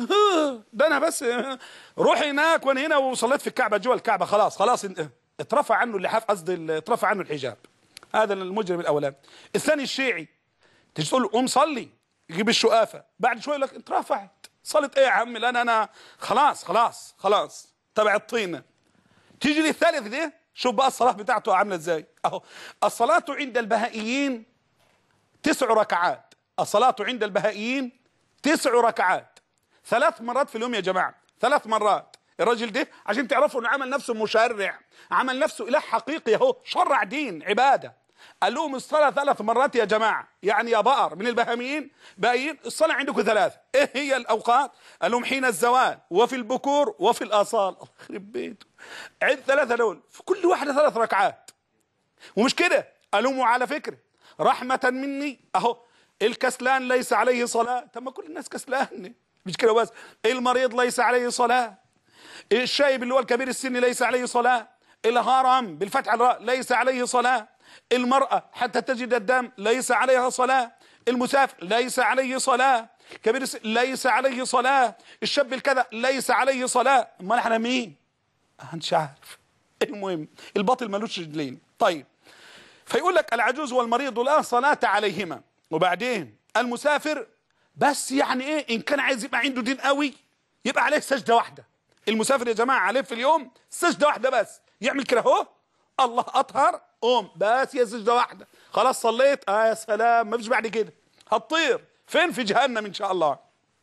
ده أنا بس روح هناك وأنا هنا وصليت في الكعبة جوا الكعبة خلاص خلاص اترفع عنه اللحاف، قصدي اترفع عنه الحجاب. هذا المجرم الأولاني. الثاني الشيعي تيجي تقول له قوم صلي يجيب الشقافة، بعد شوية يقول لك اترفعت صلت ايه يا عمي؟ لا انا انا خلاص خلاص خلاص تبع الطينه. تيجي للثالث دي شوف بقى الصلاه بتاعته عامله ازاي. اهو الصلاه عند البهائيين تسع ركعات، الصلاه عند البهائيين تسع ركعات، ثلاث مرات في اليوم يا جماعه، ثلاث مرات. الراجل ده عشان تعرفوا انه عمل نفسه مشرع، عمل نفسه اله حقيقي اهو، شرع دين عباده. قال لهم الصلاة ثلاث مرات يا جماعة، يعني يا بقر من البهاميين باين الصلاة عندكم ثلاثة. ايه هي الأوقات؟ قال لهم حين الزوال وفي البكور وفي الآصال. الله يخرب بيته. عد ثلاثة دول في كل واحدة ثلاث ركعات. ومش كده، قال لهم وعلى فكرة رحمة مني اهو الكسلان ليس عليه صلاة. طب ما كل الناس كسلان، مش كده بس. المريض ليس عليه صلاة، الشايب اللي هو الكبير السن ليس عليه صلاة، الهرم بالفتح الراء ليس عليه صلاة، المرأة حتى تجد الدم ليس عليها صلاة، المسافر ليس عليه صلاة، كبير السن ليس عليه صلاة، الشاب الكذا ليس عليه صلاة. امال احنا مين؟ مش عارف. المهم الباطل ملوش رجلين. طيب فيقول لك العجوز والمريض لا صلاة عليهما. وبعدين المسافر بس يعني ايه ان كان عايز يبقى عنده دين قوي يبقى عليه سجدة واحدة. المسافر يا جماعة عليه في اليوم سجدة واحدة بس، يعمل كده اهو الله اطهر قوم بس يا سجدة واحدة خلاص صليت. اه يا سلام، ما فيش بعد كده، هتطير فين؟ في جهنم ان شاء الله.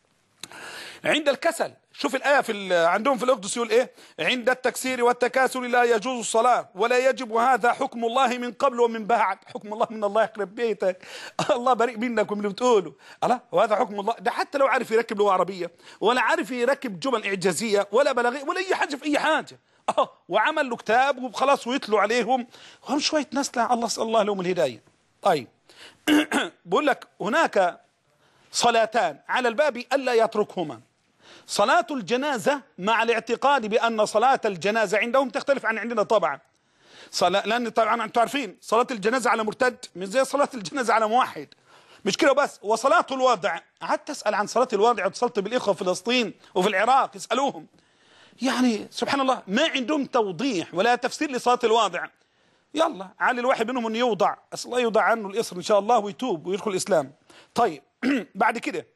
عند الكسل شوف الآية في عندهم في الأقدس يقول ايه؟ عند التكسير والتكاسل لا يجوز الصلاة ولا يجب، وهذا حكم الله من قبل ومن بعد. حكم الله من الله يخرب بيتك، الله بريء منك ومن اللي بتقوله. الله وهذا حكم الله. ده حتى لو عارف يركب لغة عربية ولا عارف يركب جمل إعجازية ولا بلاغية ولا أي حاجة في أي حاجة، اه وعمل له كتاب وخلاص ويتلوا عليهم وهم شوية ناس لا الله الله لهم الهداية. طيب بقول لك هناك صلاتان على الباب ألا يتركهما. صلاة الجنازة مع الاعتقاد بأن صلاة الجنازة عندهم تختلف عن عندنا طبعا. صلاة لأن طبعا أنتم عارفين صلاة الجنازة على مرتد مش زي صلاة الجنازة على موحد، مش كده بس. وصلاة الوضع، قعدت أسأل عن صلاة الوضع واتصلت بالإخوة في فلسطين وفي العراق يسألوهم، يعني سبحان الله ما عندهم توضيح ولا تفسير لصلاة الوضع. يلا على الواحد منهم أن يوضع، أسأل الله يوضع عنه الإصر إن شاء الله ويتوب ويدخل الإسلام. طيب بعد كده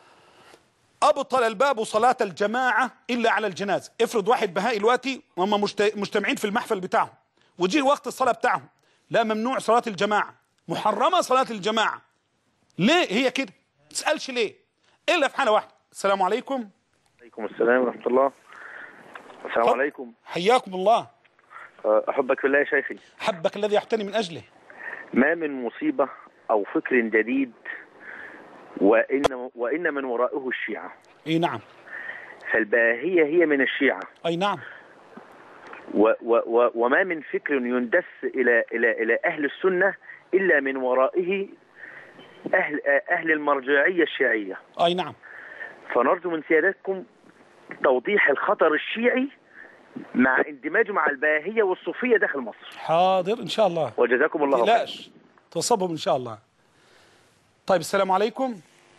أبطل الباب صلاة الجماعة إلا على الجنازة. افرض واحد بهائي دلوقتي هم مجتمعين في المحفل بتاعهم وجي وقت الصلاة بتاعهم، لا ممنوع صلاة الجماعة، محرمة صلاة الجماعة. ليه هي كده؟ ما تسألش ليه إلا في حالة واحدة. السلام عليكم. عليكم السلام ورحمة الله. السلام طب. عليكم. حياكم الله. أحبك في الله يا شيخي. حبك الذي أحتني من أجله. ما من مصيبة أو فكر جديد وإن وإن من ورائه الشيعة. أي نعم. فالباهية هي من الشيعة. أي نعم. و و و وما من فكر يندس إلى إلى إلى أهل السنة إلا من ورائه أهل أهل المرجعية الشيعية. أي نعم. فنرجو من سيادتكم توضيح الخطر الشيعي مع اندماجه مع الباهية والصوفية داخل مصر. حاضر إن شاء الله. وجزاكم الله خيرا. لاش توصبهم إن شاء الله. طيب السلام عليكم.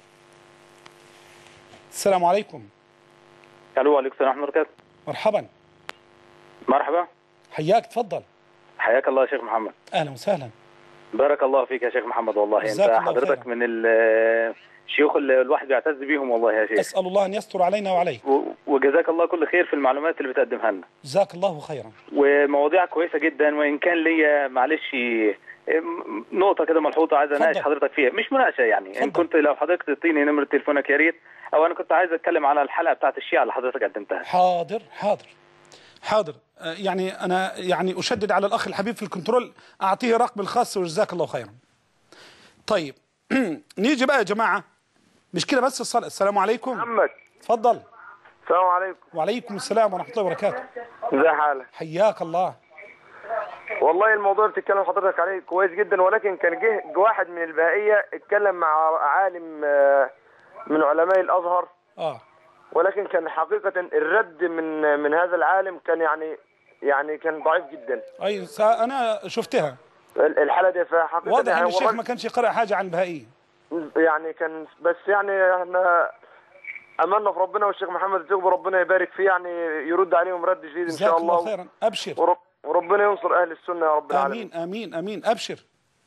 السلام عليكم. الو وعليكم السلام ورحمه الله وبركاته. مرحبا. مرحبا. حياك تفضل. حياك الله يا شيخ محمد. اهلا وسهلا. بارك الله فيك يا شيخ محمد، والله انت حضرتك خيرا. من الشيوخ اللي الواحد بيعتز بيهم والله يا شيخ. اسال الله ان يستر علينا وعليك. وجزاك الله كل خير في المعلومات اللي بتقدمها لنا. جزاك الله خيرا. ومواضيع كويسه جدا، وان كان ليا معلش نقطه كده ملحوظه عايز اناقش حضرتك فيها، مش مناقشه يعني. فضل. ان كنت لو حضرتك تعطيني نمره تليفونك يا ريت، او انا كنت عايز اتكلم على الحلقه بتاعت الشيعة اللي حضرتك قدمتها. حاضر حاضر. حاضر. يعني أنا يعني أشدد على الأخ الحبيب في الكنترول، أعطيه رقم الخاص وجزاك الله خيرا. طيب نيجي بقى يا جماعة، مش كده بس الصلاة. السلام عليكم. محمد اتفضل. السلام عليكم. وعليكم السلام ورحمة الله وبركاته. ازي حالك؟ حياك الله. والله الموضوع اللي بتتكلم حضرتك عليه كويس جدا، ولكن كان جه واحد من البهائية اتكلم مع عالم من علماء الازهر اه ولكن كان حقيقة الرد من من هذا العالم كان يعني يعني كان ضعيف جدا. اي انا شفتها الحالة دي، فحقيقة واضح يعني ان الشيخ ما كانش يقرأ حاجة عن بهائية يعني كان، بس يعني احنا املنا في ربنا والشيخ محمد الزغبي ربنا يبارك فيه يعني يرد عليهم رد جديد ان شاء الله. جزاك الله خيرا. ابشر. ورب وربنا ينصر اهل السنة يا رب العالمين. امين امين امين. ابشر.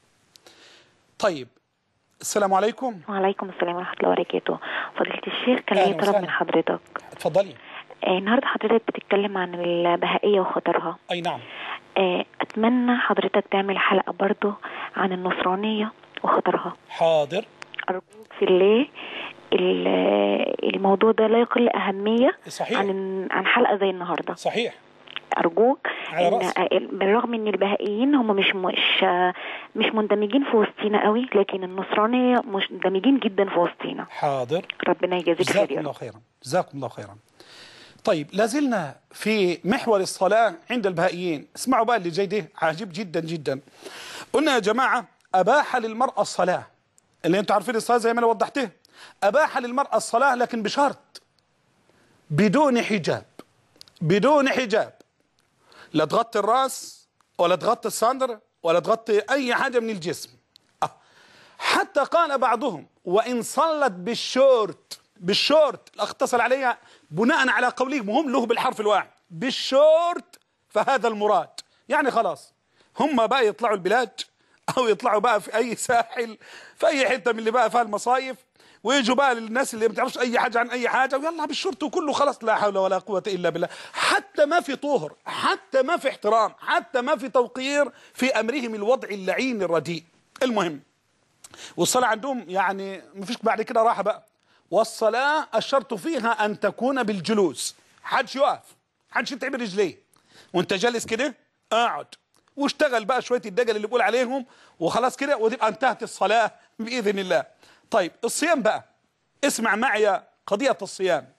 طيب السلام عليكم. وعليكم السلام ورحمة الله وبركاته. فضيلة الشيخ كان لي طلب من حضرتك. اتفضلي. آه النهارده حضرتك بتتكلم عن البهائية وخطرها. اي نعم. آه اتمنى حضرتك تعمل حلقة برضه عن النصرانية وخطرها. حاضر. ارجوك في الله، الموضوع ده لا يقل أهمية صحيح. عن عن حلقة زي النهارده. صحيح. أرجوك. على رأس. بالرغم ان البهائيين هم مش مش مش مندمجين في وسطينا قوي، لكن النصرانية مندمجين جدا في وسطينا. حاضر. ربنا يجازيك خير. جزاكم الله خيرا. جزاكم الله خيرا. طيب لازلنا في محور الصلاة عند البهائيين. اسمعوا بقى اللي جاي ده عجيب جدا جدا. قلنا يا جماعة أباح للمرأة الصلاة، اللي انتوا عارفين الصلاة زي ما انا وضحته، أباح للمرأة الصلاة لكن بشرط بدون حجاب. بدون حجاب، لا تغطي الراس ولا تغطي الصدر ولا تغطي أي حاجة من الجسم. أه. حتى قال بعضهم وإن صلت بالشورت. بالشورت الأخ اتصل عليها بناء على قوله مهم له بالحرف الواحد بالشورت، فهذا المراد. يعني خلاص هم بقى يطلعوا البلاد أو يطلعوا بقى في أي ساحل في أي حتة من اللي بقى فيها المصايف، ويجوا بقى للناس اللي ما بتعرفش اي حاجه عن اي حاجه ويلا بالشرط وكله خلاص. لا حول ولا قوه الا بالله. حتى ما في طهر، حتى ما في احترام، حتى ما في توقير في امرهم الوضع اللعين الرديء. المهم والصلاه عندهم يعني ما فيش بعد كده راحه بقى. والصلاه الشرط فيها ان تكون بالجلوس، حدش يقف، حدش يتعب رجليه وانت جالس كده، اقعد واشتغل بقى شويه الدجل اللي بقول عليهم وخلاص كده، وتبقى انتهت الصلاه باذن الله. طيب الصيام بقى، اسمع معي قضية الصيام.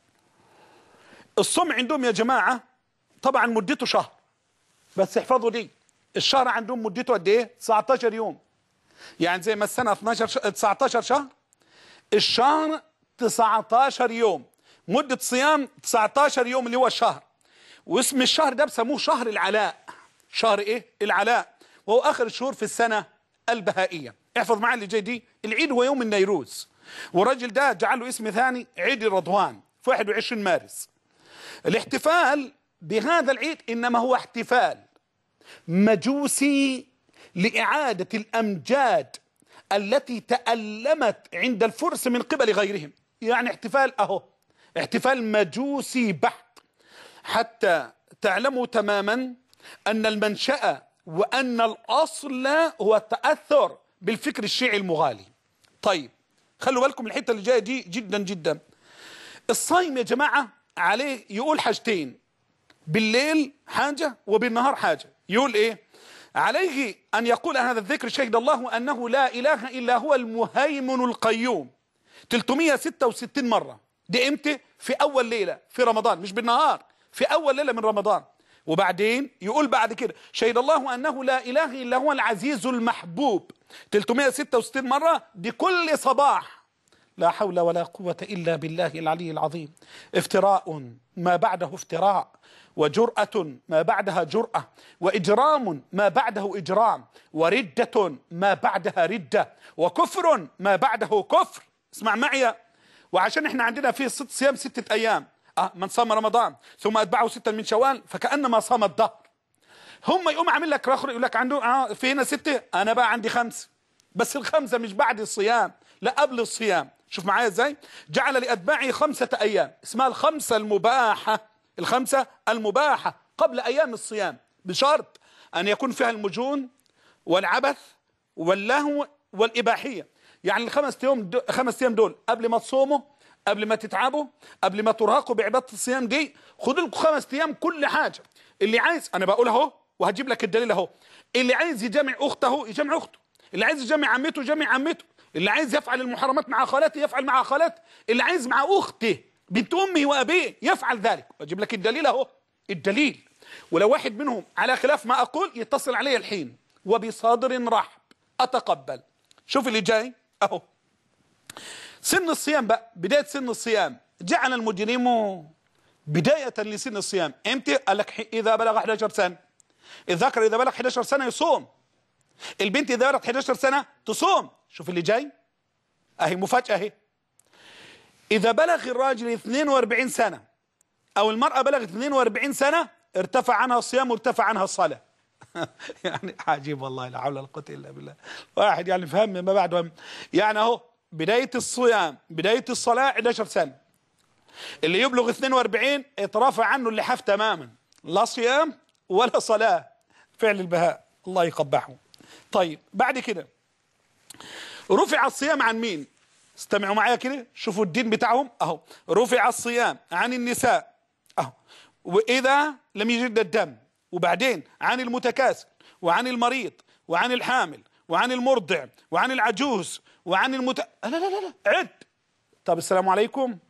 الصوم عندهم يا جماعة طبعا مدته شهر، بس احفظوا دي، الشهر عندهم مدته قد ايه؟ تسعتاشر يوم. يعني زي ما السنة اتناشر تسعتاشر شهر، الشهر تسعتاشر يوم، مدة صيام تسعتاشر يوم اللي هو الشهر. واسم الشهر ده بسموه شهر العلاء. شهر ايه؟ العلاء، وهو اخر الشهور في السنة البهائية. احفظ معي اللي جاي دي. العيد هو يوم النيروز، والراجل ده جعل له اسم ثاني عيد الرضوان في واحد وعشرين مارس. الاحتفال بهذا العيد انما هو احتفال مجوسي لإعادة الأمجاد التي تألمت عند الفرس من قبل غيرهم. يعني احتفال اهو احتفال مجوسي بحت، حتى تعلموا تماما أن المنشأ وأن الأصل هو التأثر بالفكر الشيعي المغالي. طيب خلوا بالكم الحتة اللي جاية دي جدا جدا. الصايم يا جماعة عليه يقول حاجتين، بالليل حاجة وبالنهار حاجة. يقول ايه؟ عليه أن يقول هذا الذكر شهد الله أنه لا إله إلا هو المهيمن القيوم ثلاثمائة وستة وستين مرة. دي امتى؟ في أول ليلة في رمضان، مش بالنهار، في أول ليلة من رمضان. وبعدين يقول بعد كده شهد الله أنه لا إله إلا هو العزيز المحبوب ثلاثمائة وستة وستين مرة، دي كل صباح. لا حول ولا قوة إلا بالله العلي العظيم. افتراء ما بعده افتراء، وجرأة ما بعدها جرأة، وإجرام ما بعده إجرام، وردة ما بعدها ردة، وكفر ما بعده كفر. اسمع معي. وعشان احنا عندنا فيه ست صيام ستة أيام، أه من صام رمضان ثم أتبعه ستة من شوال فكأنما صام الدهر. هم يقوم عامل لك رخر يقول لك عنده اه في هنا ستة، أنا بقى عندي خمسة، بس الخمسة مش بعد الصيام، لا قبل الصيام. شوف معايا ازاي؟ جعل لأتباعه خمسة أيام اسمها الخمسة المباحة، الخمسة المباحة قبل أيام الصيام، بشرط أن يكون فيها المجون والعبث واللهو والإباحية. يعني الخمس يوم دو خمس أيام دول قبل ما تصوموا قبل ما تتعبوا، قبل ما ترهقوا بعباده الصيام دي، خدوا لكم خمس ايام كل حاجه. اللي عايز، انا بقول اهو وهجيب لك الدليل اهو، اللي عايز يجامع اخته يجامع اخته، اللي عايز يجامع عمته يجامع عمته، اللي عايز يفعل المحرمات مع خالاته يفعل مع خالاته، اللي عايز مع اخته بنت امه وابيه يفعل ذلك. واجيب لك الدليل اهو، الدليل. ولو واحد منهم على خلاف ما اقول يتصل علي الحين، وبصدر رحب اتقبل. شوف اللي جاي اهو، سن الصيام بقى، بدايه سن الصيام. جعل المجرم بدايه لسن الصيام امتى؟ قال لك اذا بلغ احد عشر سنه. الذكر اذا بلغ احد عشر سنه يصوم، البنت اذا بلغت احد عشر سنه تصوم. شوف اللي جاي اهي مفاجاه اهي، اذا بلغ الراجل اثنين وأربعين سنه او المراه بلغت اثنين وأربعين سنه ارتفع عنها الصيام وارتفع عنها الصلاه. يعني عجيب والله، لا حول ولا قوه الا بالله. واحد يعني فهم ما بعد. يعني اهو بدايه الصيام، بدايه الصلاه احد عشر سنه. اللي يبلغ اثنين وأربعين اترفع عنه اللحاف تماما، لا صيام ولا صلاه. فعل البهاء الله يقبحه. طيب بعد كده رفع الصيام عن مين؟ استمعوا معايا كده، شوفوا الدين بتاعهم اهو. رفع الصيام عن النساء اهو، واذا لم يجد الدم، وبعدين عن المتكاسل وعن المريض وعن الحامل وعن المرضع وعن العجوز وعن المت... لا لا لا لا عد. طب السلام عليكم.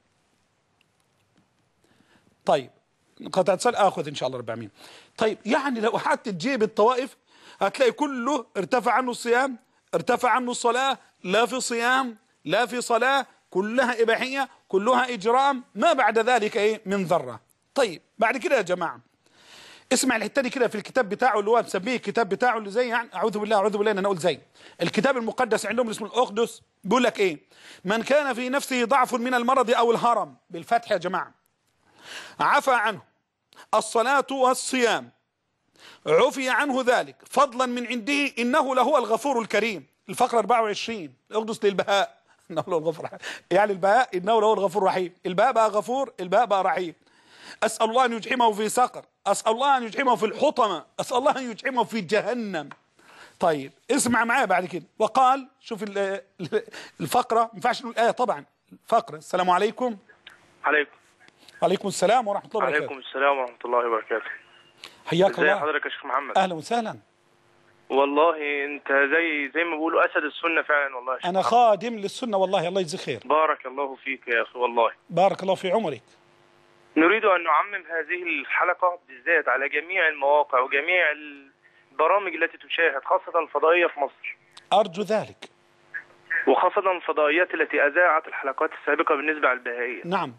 طيب قطع اتصال اخذ ان شاء الله رب العالمين. طيب يعني لو حتى تجيب الطوائف هتلاقي كله ارتفع عنه الصيام، ارتفع عنه الصلاة، لا في صيام لا في صلاة، كلها إباحية، كلها إجرام، ما بعد ذلك إيه من ذرة. طيب بعد كده يا جماعة اسمع الحتة كده في الكتاب بتاعه اللي هو مسميه الكتاب بتاعه اللي زي، يعني أعوذ بالله أعوذ بالله أن أنا أقول زي الكتاب المقدس عندهم اسمه الأقدس، بيقول لك إيه؟ من كان في نفسه ضعف من المرض أو الهرم، بالفتح يا جماعة، عفى عنه الصلاة والصيام، عفي عنه ذلك فضلا من عنده إنه لهو الغفور الكريم. الفقرة أربعة وعشرين الأقدس للبهاء، إنه له الغفور الرحيم. يعني البهاء إنه له الغفور الرحيم، البهاء بقى غفور، البهاء بقى رحيم. أسأل الله أن يجحمه في سقر، أسأل الله أن يجحمه في الحطمة، أسأل الله أن يجحمه في جهنم. طيب اسمع معايا بعد كده، وقال شوف الفقرة، ما ينفعش نقول الآية طبعا، الفقرة. السلام عليكم. عليكم. وعليكم السلام ورحمة الله وبركاته. عليكم السلام ورحمة الله وبركاته. حياك الله. ازي حضرتك يا شيخ محمد؟ أهلا وسهلا. والله انت زي زي ما بيقولوا اسد السنه فعلا والله يا شيخ. انا خادم للسنه والله، الله يجزيك خير. بارك الله فيك يا اخي والله. بارك الله في عمرك. نريد ان نعمم هذه الحلقه بالذات على جميع المواقع وجميع البرامج التي تشاهد، خاصه الفضائيه في مصر. ارجو ذلك. وخاصه الفضائيات التي اذاعت الحلقات السابقه بالنسبه للبهائيه. نعم.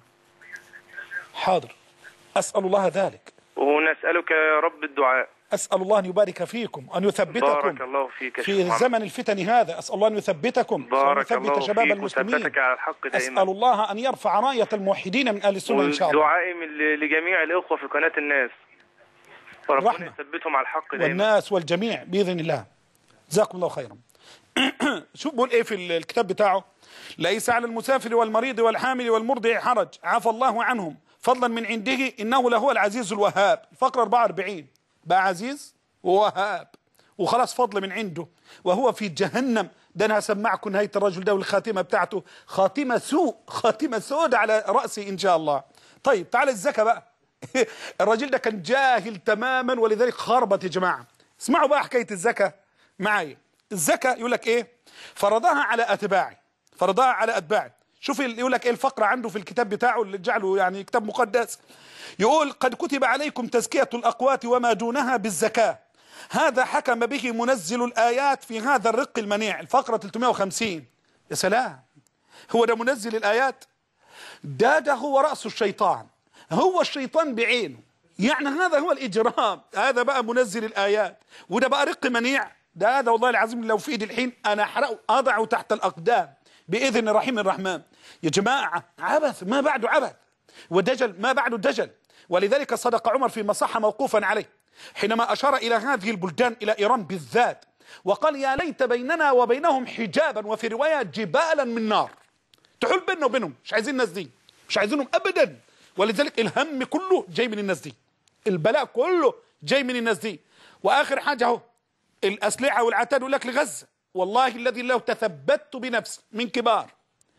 حاضر. اسال الله ذلك. ونسالك يا رب الدعاء. أسأل الله أن يبارك فيكم، أن يثبتكم. بارك الله فيك في زمن الفتن هذا، أسأل الله أن يثبتكم، بارك أن يثبت شباب المسلمين، على الحق دائما. أسأل الله أن يرفع راية الموحدين من أهل السنة إن شاء الله. ودعائي لجميع الإخوة في قناة الناس، وربنا يثبتهم على الحق دائما. والناس والجميع بإذن الله. جزاكم الله خيرا. شوف بقول إيه في الكتاب بتاعه؟ ليس على المسافر والمريض والحامل والمرضع حرج، عفى الله عنهم فضلا من عنده إنه لهو العزيز الوهاب. الفقرة أربعة وأربعين بقى عزيز ووهاب وخلاص فضل من عنده، وهو في جهنم. ده انا هسمعكم نهايه الرجل ده والخاتمه بتاعته، خاتمه سوء، خاتمه سود على راسي ان شاء الله. طيب تعال الزكاه بقى. الراجل ده كان جاهل تماما ولذلك خربت يا جماعه. اسمعوا بقى حكايه الزكاه معايا. الزكاه يقول لك ايه؟ فرضها على اتباعه، فرضها على اتباعه. شوف يقول لك ايه الفقره عنده في الكتاب بتاعه اللي جعله يعني كتاب مقدس. يقول قد كتب عليكم تزكية الأقوات وما دونها بالزكاة، هذا حكم به منزل الآيات في هذا الرق المنيع. الفقرة ثلاثمائة وخمسين. يا سلام، هو ده منزل الآيات؟ ده ده هو رأس الشيطان، هو الشيطان بعينه. يعني هذا هو الإجرام، هذا بقى منزل الآيات، وده بقى رق منيع. ده هذا والله العظيم لو في ايدي الحين أنا أحرقه أضعه تحت الأقدام بإذن الرحيم الرحمن. يا جماعة عبث ما بعده عبث، ودجل ما بعده دجل. ولذلك صدق عمر فيما صح موقوفا عليه حينما أشار إلى هذه البلدان، إلى إيران بالذات، وقال يا ليت بيننا وبينهم حجابا، وفي رواية جبالا من نار تحول بيننا وبينهم. مش عايزين الناس دي، مش عايزينهم أبدا. ولذلك الهم كله جاي من الناس دي، البلاء كله جاي من الناس دي. وآخر حاجة اهو الأسلحة والعتاد يقول لك لغزة. والله الذي لو تثبت بنفسي من كبار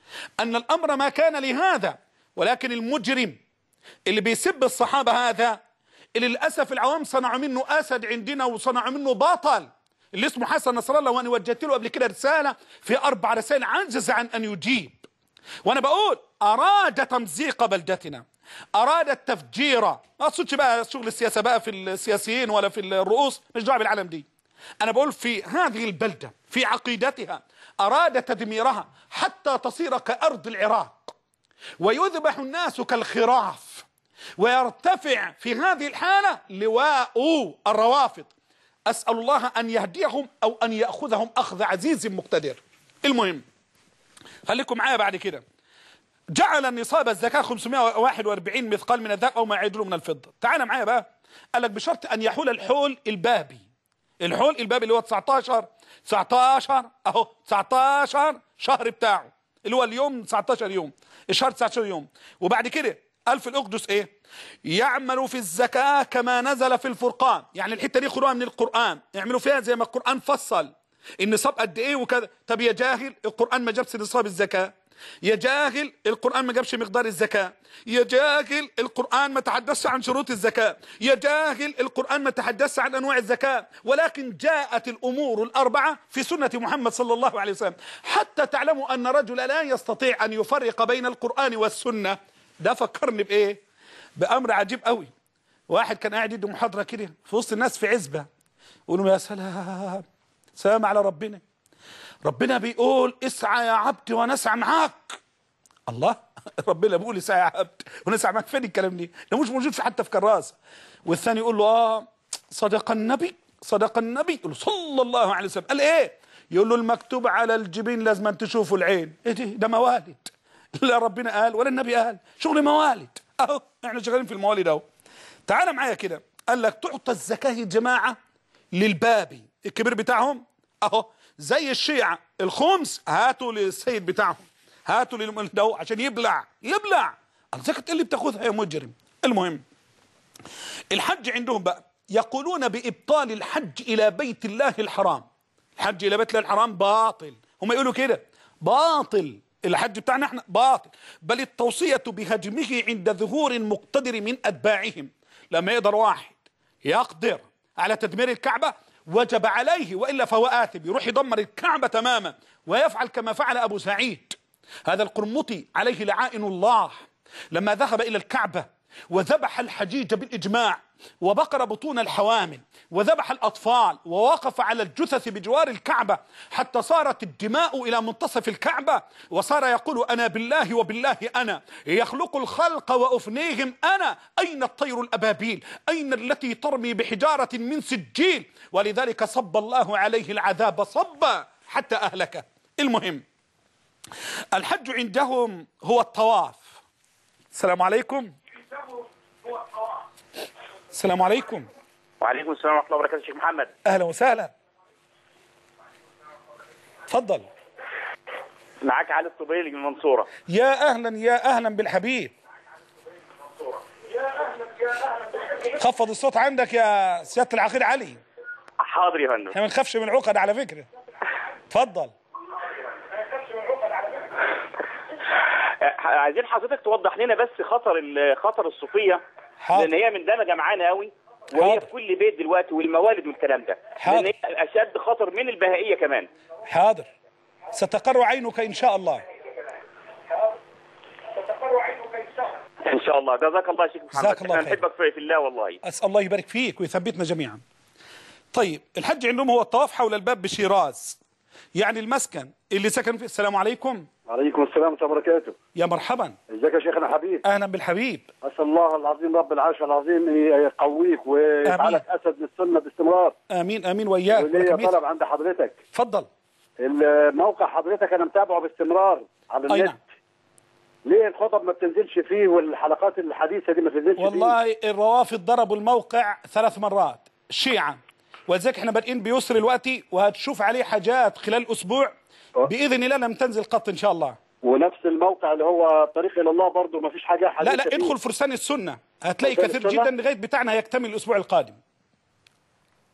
أن الأمر ما كان لهذا، ولكن المجرم اللي بيسب الصحابة هذا اللي للأسف العوام صنعوا منه أسد عندنا وصنعوا منه بطل اللي اسمه حسن نصر الله، وأنا وجهت له قبل كده رسالة في أربع رسائل عجز عن أن يجيب. وأنا بقول أراد تمزيق بلدتنا، أراد التفجير، ما أقصدش بقى شغل السياسة بقى في السياسيين ولا في الرؤوس، مش دعوة بالعالم دي. أنا بقول في هذه البلدة في عقيدتها أراد تدميرها حتى تصير كأرض العراق، ويذبح الناس كالخراف، ويرتفع في هذه الحالة لواء الروافض. أسأل الله أن يهديهم أو أن يأخذهم أخذ عزيز مقتدر. المهم خليكم معايا بعد كده. جعل نصاب الزكاة خمسمائة وواحد وأربعين مثقال من الذهب أو ما يعادله من الفضة. تعال معايا بقى، قال لك بشرط أن يحول الحول البابي. الحول البابي اللي هو تسعتاشر تسعتاشر أهو تسعتاشر شهر بتاعه اللي هو اليوم تسعتاشر يوم، الشهر تسعتاشر يوم. وبعد كده ألف الأقدس إيه؟ يعملوا في الزكاة كما نزل في الفرقان. يعني الحتة دي خدوها من القرآن، يعملوا فيها زي ما القرآن فصل النصاب قد إيه وكذا. طب يا جاهل القرآن ما جابش نصاب الزكاة، يا جاهل القرآن ما جابش مقدار الزكاة، يا جاهل القرآن ما تحدثش عن شروط الزكاة، يا جاهل القرآن ما تحدثش عن أنواع الزكاة، ولكن جاءت الأمور الأربعة في سنة محمد صلى الله عليه وسلم حتى تعلموا أن رجل لا يستطيع أن يفرق بين القرآن والسنة. ده فكرني بإيه؟ بأمر عجيب قوي. واحد كان قاعد يدي محاضرة كده في وسط الناس في عزبة، يقولوا يا سلام سلام على ربنا، ربنا بيقول اسعى يا عبد ونسعى معاك. الله، ربنا بيقول اسعى يا عبد ونسعى معاك، فين الكلام دي؟ ده مش موجود في حتى في كراسة. والثاني يقول له اه صدق النبي صدق النبي، يقول له صلى الله عليه وسلم. قال ايه؟ يقول له المكتوب على الجبين لازم أن تشوفوا العين. ايه ده؟ ده موالد، لا ربنا قال ولا النبي قال، شغل موالد. اهو احنا شغالين في الموالد اهو. تعال معايا كده، قال لك تعطى الزكاة يا جماعة للبابي الكبير بتاعهم اهو، زي الشيعة الخمس هاتوا للسيد بتاعهم، هاتوا للملدو عشان يبلع يبلع الزكاة اللي بتاخذها يا مجرم. المهم الحج عندهم بقى يقولون بإبطال الحج إلى بيت الله الحرام. الحج إلى بيت الله الحرام باطل، هم يقولوا كده باطل، الحج بتاعنا احنا باطل، بل التوصية بهجمه عند ظهور مقتدر من أتباعهم. لما يقدر واحد يقدر على تدمير الكعبة وجب عليه، وإلا فهو آثم، يروح يدمر الكعبة تماما ويفعل كما فعل أبو سعيد هذا القرمطي عليه لعائن الله، لما ذهب إلى الكعبة وذبح الحجيج بالإجماع وبقر بطون الحوامل وذبح الأطفال ووقف على الجثث بجوار الكعبة حتى صارت الدماء إلى منتصف الكعبة، وصار يقول أنا بالله وبالله أنا يخلق الخلق وأفنيهم أنا، أين الطير الأبابيل؟ أين التي ترمي بحجارة من سجيل؟ ولذلك صب الله عليه العذاب صبا حتى أهلكه. المهم الحج عندهم هو الطواف. السلام عليكم. السلام عليكم. وعليكم السلام ورحمة الله وبركاته. شيخ محمد أهلا وسهلا، تفضل. معاك علي الطبيلي من المنصورة. يا أهلا يا أهلا بالحبيب. خفض الصوت عندك يا سيادة العقيد علي. حاضر يا فندم. احنا ما نخافش من العقد على فكرة. تفضل. عايزين حضرتك توضح لنا بس خطر خطر الصوفية، لأن هي مندمجة معانا قوي، وهي في كل بيت دلوقتي، والموالد والكلام ده، لأن هي أشد خطر من البهائية كمان. حاضر، ستقر عينك إن شاء الله. إن شاء الله. جزاك الله يا شيخ محمد. جزاك الله خير. أنا نحبك في الله والله. أسأل الله يبارك فيك ويثبتنا جميعا. طيب الحج عندهم هو الطواف حول الباب بشيراز، يعني المسكن اللي سكن فيه. السلام عليكم. وعليكم السلام ورحمة الله وبركاته. يا مرحبا. ازيك يا شيخنا حبيب؟ اهلا بالحبيب. اسال الله العظيم رب العرش العظيم يقويك ويجعلك اسد للسنه باستمرار. امين امين وياك. وليا طلب عند حضرتك. اتفضل. الموقع حضرتك انا متابعه باستمرار على النت. نعم. ليه الخطب ما بتنزلش فيه والحلقات الحديثه دي ما بتنزلش فيه؟ والله الروافض ضربوا الموقع ثلاث مرات، الشيعة، ولذلك احنا بادئين بيسر الوقت وهتشوف عليه حاجات خلال اسبوع باذن الله لم تنزل قط ان شاء الله. ونفس الموقع اللي هو طريق الى الله برضه ما فيش حاجه حديثه. لا لا ادخل فرسان السنه هتلاقي كثير جدا لغايه بتاعنا هيكتمل الاسبوع القادم.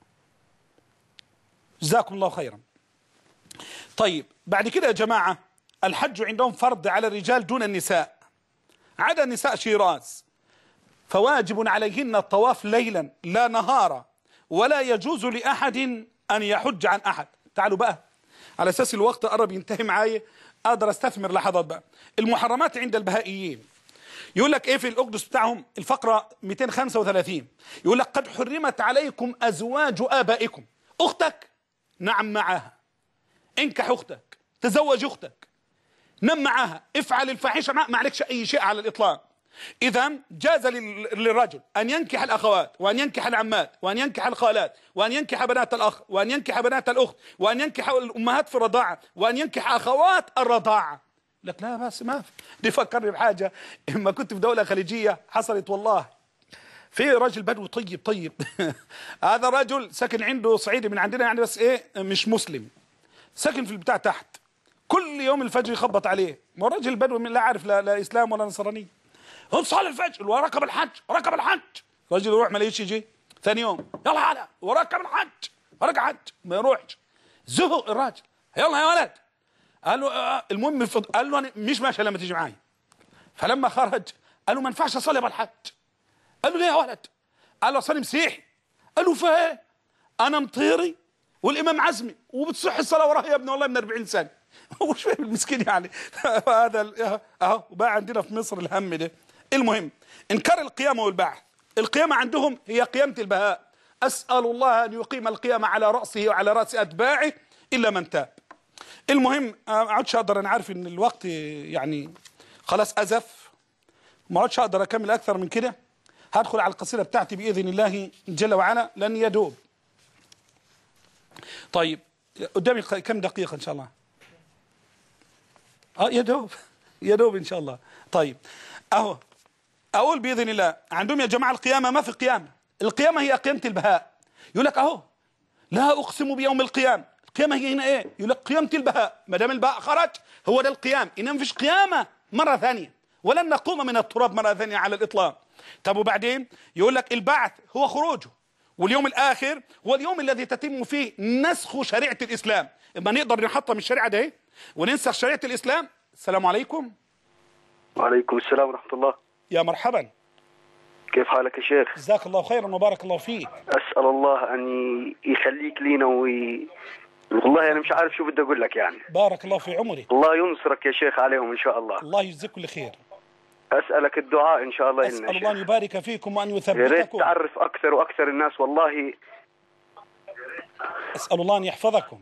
جزاكم الله خيرا. طيب بعد كده يا جماعه الحج عندهم فرض على الرجال دون النساء عدا نساء شيراز، فواجب عليهن الطواف ليلا لا نهارا، ولا يجوز لأحد أن يحج عن أحد. تعالوا بقى على أساس الوقت قرب ينتهي معايا أقدر أستثمر لحظات بقى. المحرمات عند البهائيين يقول لك إيه في الأقدس بتاعهم الفقرة مئتين وخمسة وثلاثين، يقول لك قد حرمت عليكم أزواج آبائكم. أختك نعم معها، انكح أختك، تزوج أختك، نم معها، افعل الفاحشة معها، ما عليكش أي شيء على الإطلاق. إذا جاز للرجل أن ينكح الأخوات وأن ينكح العمات وأن ينكح الخالات وأن ينكح بنات الأخ وأن ينكح بنات الأخت وأن ينكح الأمهات في الرضاعة وأن ينكح أخوات الرضاعة. لك لا بس ما في. دي فكرني بحاجة لما كنت في دولة خليجية حصلت والله. في رجل بدوي طيب طيب هذا رجل ساكن عنده صعيدي من عندنا يعني، بس إيه مش مسلم، ساكن في البتاع تحت، كل يوم الفجر يخبط عليه. ما رجل البدوي لا عارف لا, لا إسلام ولا نصرانية، هم صلى الفجر وركب الحج ركب الحج، الرجل يروح ما ليش يجي ثاني يوم يلا على وركب الحج وركب حج ما يروحش، زهق الراجل يلا يا ولد. قال له آه المهم قال له انا مش ماشي لما تيجي معايا. فلما خرج قال له ما ينفعش اصلي بالحج. قال له ليه يا ولد؟ قال له اصل مسيحي. قال له فايه؟ انا مطيري والامام عزمي وبتصح الصلاه ورايا يا ابني والله من أربعين سنه. هو مش فاهم المسكين يعني. هذا اهو بقى عندنا في مصر الهم ده. المهم انكار القيامه والبعث. القيامه عندهم هي قيامه البهاء، اسال الله ان يقيم القيامه على راسه وعلى راس اتباعه الا من تاب. المهم ما عادش اقدر، انا عارف ان الوقت يعني خلاص ازف، ما عادش اقدر اكمل اكثر من كده. هدخل على القصيده بتاعتي باذن الله جل وعلا لن يدوب. طيب قدامي كم دقيقه ان شاء الله؟ اه يدوب يدوب ان شاء الله. طيب اهو اقول باذن الله عندهم يا جماعه القيامه ما في قيامه، القيامه هي قيامه البهاء. يقول لك اهو لا اقسم بيوم القيامه، القيامه هي هنا ايه؟ يقول لك قيامه البهاء، ما دام البهاء خرج هو ده القيام، انما ما فيش قيامه مره ثانيه، ولن نقوم من التراب مره ثانيه على الاطلاق. طب وبعدين يقول لك البعث هو خروجه، واليوم الاخر هو اليوم الذي تتم فيه نسخ شريعه الاسلام. اما نقدر نحطم الشريعه ده وننسخ شريعه الاسلام. السلام عليكم. وعليكم السلام ورحمه الله. يا مرحبا. كيف حالك يا شيخ؟ جزاك الله خيرا وبارك الله فيك. اسال الله ان يخليك لينا وي... والله انا مش عارف شو بدي اقول لك يعني. بارك الله في عمرك. الله ينصرك يا شيخ عليهم ان شاء الله. الله يجزيك كل خير. اسالك الدعاء ان شاء الله. اسال الله ان يبارك فيكم وان يثبتكم. يا ريت تعرف اكثر واكثر الناس والله. اسال الله ان يحفظكم.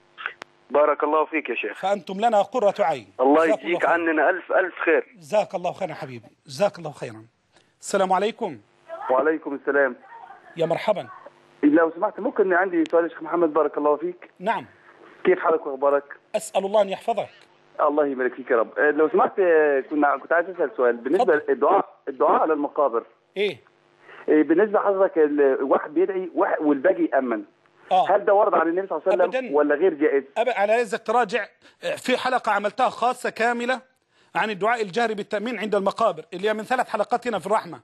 بارك الله فيك يا شيخ. فانتم لنا قرة عين. الله يجزيك عننا الف الف خير. جزاك الله خيرا حبيبي، جزاك الله خيرا. السلام عليكم. وعليكم السلام. يا مرحبا. لو سمحت ممكن عندي سؤال يا شيخ محمد بارك الله فيك. نعم. كيف حالك واخبارك؟ اسال الله ان يحفظك. الله يبارك فيك يا رب. لو سمحت كنا كنت عايز اسال سؤال بالنسبه للدعاء، الدعاء على المقابر. ايه؟ بالنسبه لحضرتك الواحد بيدعي والباقي يامن. آه. هل ده ورد عن النبي صلى الله عليه وسلم أبداً. ولا غير جائز؟ أبقى على عايزك تراجع في حلقه عملتها خاصه كامله عن الدعاء الجهري بالتامين عند المقابر اللي هي من ثلاث حلقات هنا في الرحمه،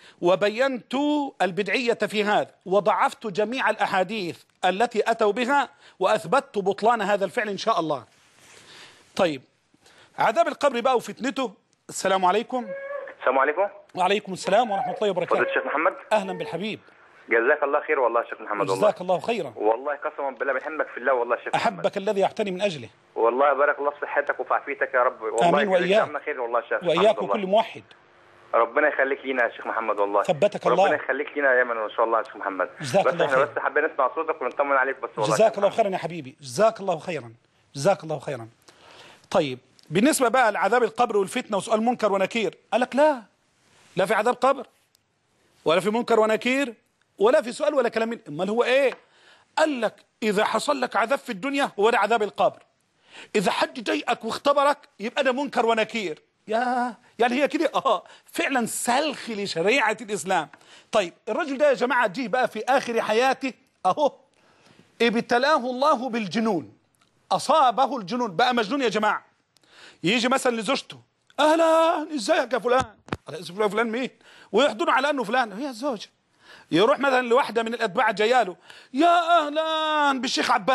وبينت البدعيه في هذا وضعفت جميع الاحاديث التي اتوا بها واثبتت بطلان هذا الفعل ان شاء الله. طيب عذاب القبر بقى وفتنته. السلام عليكم. السلام عليكم. وعليكم السلام ورحمه الله وبركاته. فضيلة الشيخ محمد. اهلا بالحبيب. جزاك الله خير والله يا شيخ محمد. والله جزاك الله خيرا. والله قسما بالله بنحبك في الله والله يا شيخ محمد. احبك الذي يعتني من اجله. والله بارك الله في صحتك وفي عافيتك يا رب. والله امين واياك. خير والله يا شيخ. واياك وكل موحد. ربنا يخليك لينا يا شيخ محمد والله. ثبتك الله. ربنا يخليك لينا دايما ان شاء الله يا شيخ محمد. جزاك الله خير. بس احنا بس حابين نسمع صوتك ونطمن عليك بس والله. جزاك الله خيرا يا حبيبي، جزاك الله خيرا، جزاك الله خيرا. طيب بالنسبه بقى لعذاب القبر والفتنه وسؤال منكر ونكير، قال لك لا لا في عذاب قبر ولا في منكر ونكير ولا في سؤال ولا كلام. امال هو ايه؟ قال لك اذا حصل لك عذاب في الدنيا هو ده عذاب القبر، اذا حد ضايقك واختبرك يبقى ده منكر ونكير. يا يعني هي كده اه فعلا سلخ لشريعه الاسلام. طيب الرجل ده يا جماعه جه بقى في اخر حياته اهو ابتلاه الله بالجنون، اصابه الجنون بقى مجنون يا جماعه. يجي مثلا لزوجته اهلا ازيك يا فلان، فلان فلان مين؟ ويحضنوا على انه فلان هي الزوجه. يروح مثلا لواحده من الاتباع جايه له يا اهلا بالشيخ عباس،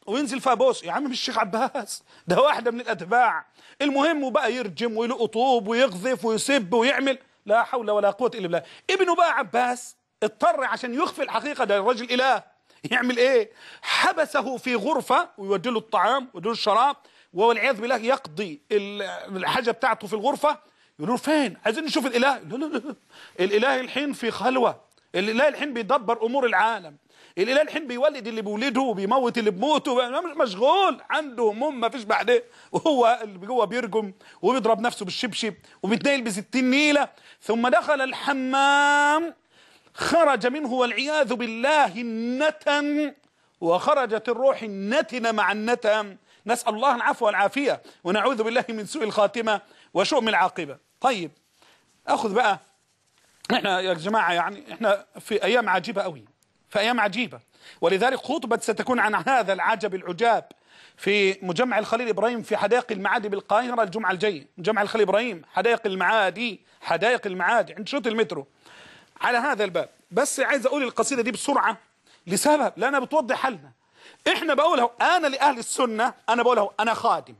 وينزل فيها بوس. يا عم مش الشيخ عباس، ده واحدة من الأتباع. المهم وبقى يرجم ويلقوا طوب ويقذف ويسب ويعمل، لا حول ولا قوة إلا بالله. ابنه بقى عباس اضطر عشان يخفي الحقيقة، ده الرجل إله، يعمل إيه؟ حبسه في غرفة ويودي له الطعام ويودي له الشراب، والعياذ بالله يقضي الحاجة بتاعته في الغرفة. يقولوا له فين؟ عايزين نشوف الإله. لا لا لا، الإله الحين في خلوة، الإله الحين بيدبر أمور العالم، الإله الحين بيولد اللي بيولده وبيموت اللي بموته، مشغول عنده هموم ما فيش بعديه، وهو اللي جوه بيرجم وبيضرب نفسه بالشبشب وبيتنيل بستين نيلة. ثم دخل الحمام خرج منه والعياذ بالله النتن، وخرجت الروح النتنة مع النتم. نسأل الله العفو والعافية ونعوذ بالله من سوء الخاتمة وشؤم العاقبة. طيب أخذ بقى، احنا يا جماعة يعني احنا في أيام عجيبة قوي، في أيام عجيبة، ولذلك خطبة ستكون عن هذا العجب العجاب في مجمع الخليل إبراهيم في حدائق المعادي بالقاهرة الجمعة الجاية. مجمع الخليل إبراهيم حدائق المعادي، حدائق المعادي عند شرطة المترو، على هذا الباب. بس عايز أقول القصيدة دي بسرعة لسبب، لأنها بتوضح حالنا. احنا بقولها أنا لأهل السنة، أنا بقولها أنا خادم،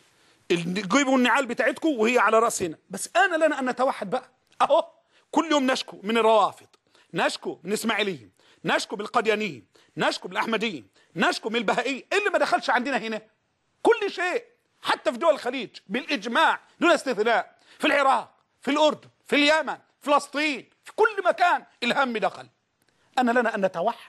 جيبوا النعال بتاعتكم وهي على رأسنا، بس أنا لنا أن نتوحد بقى. أهو كل يوم نشكو من الروافض، نشكو من الإسماعيليين، نشكو بالقديانيين، نشكو بالأحمديين، نشكو من البهائيين. اللي ما دخلش عندنا هنا كل شيء، حتى في دول الخليج بالإجماع دون استثناء، في العراق، في الأردن، في اليمن، فلسطين، في كل مكان الهم دخل. أنا لنا أن نتوحد،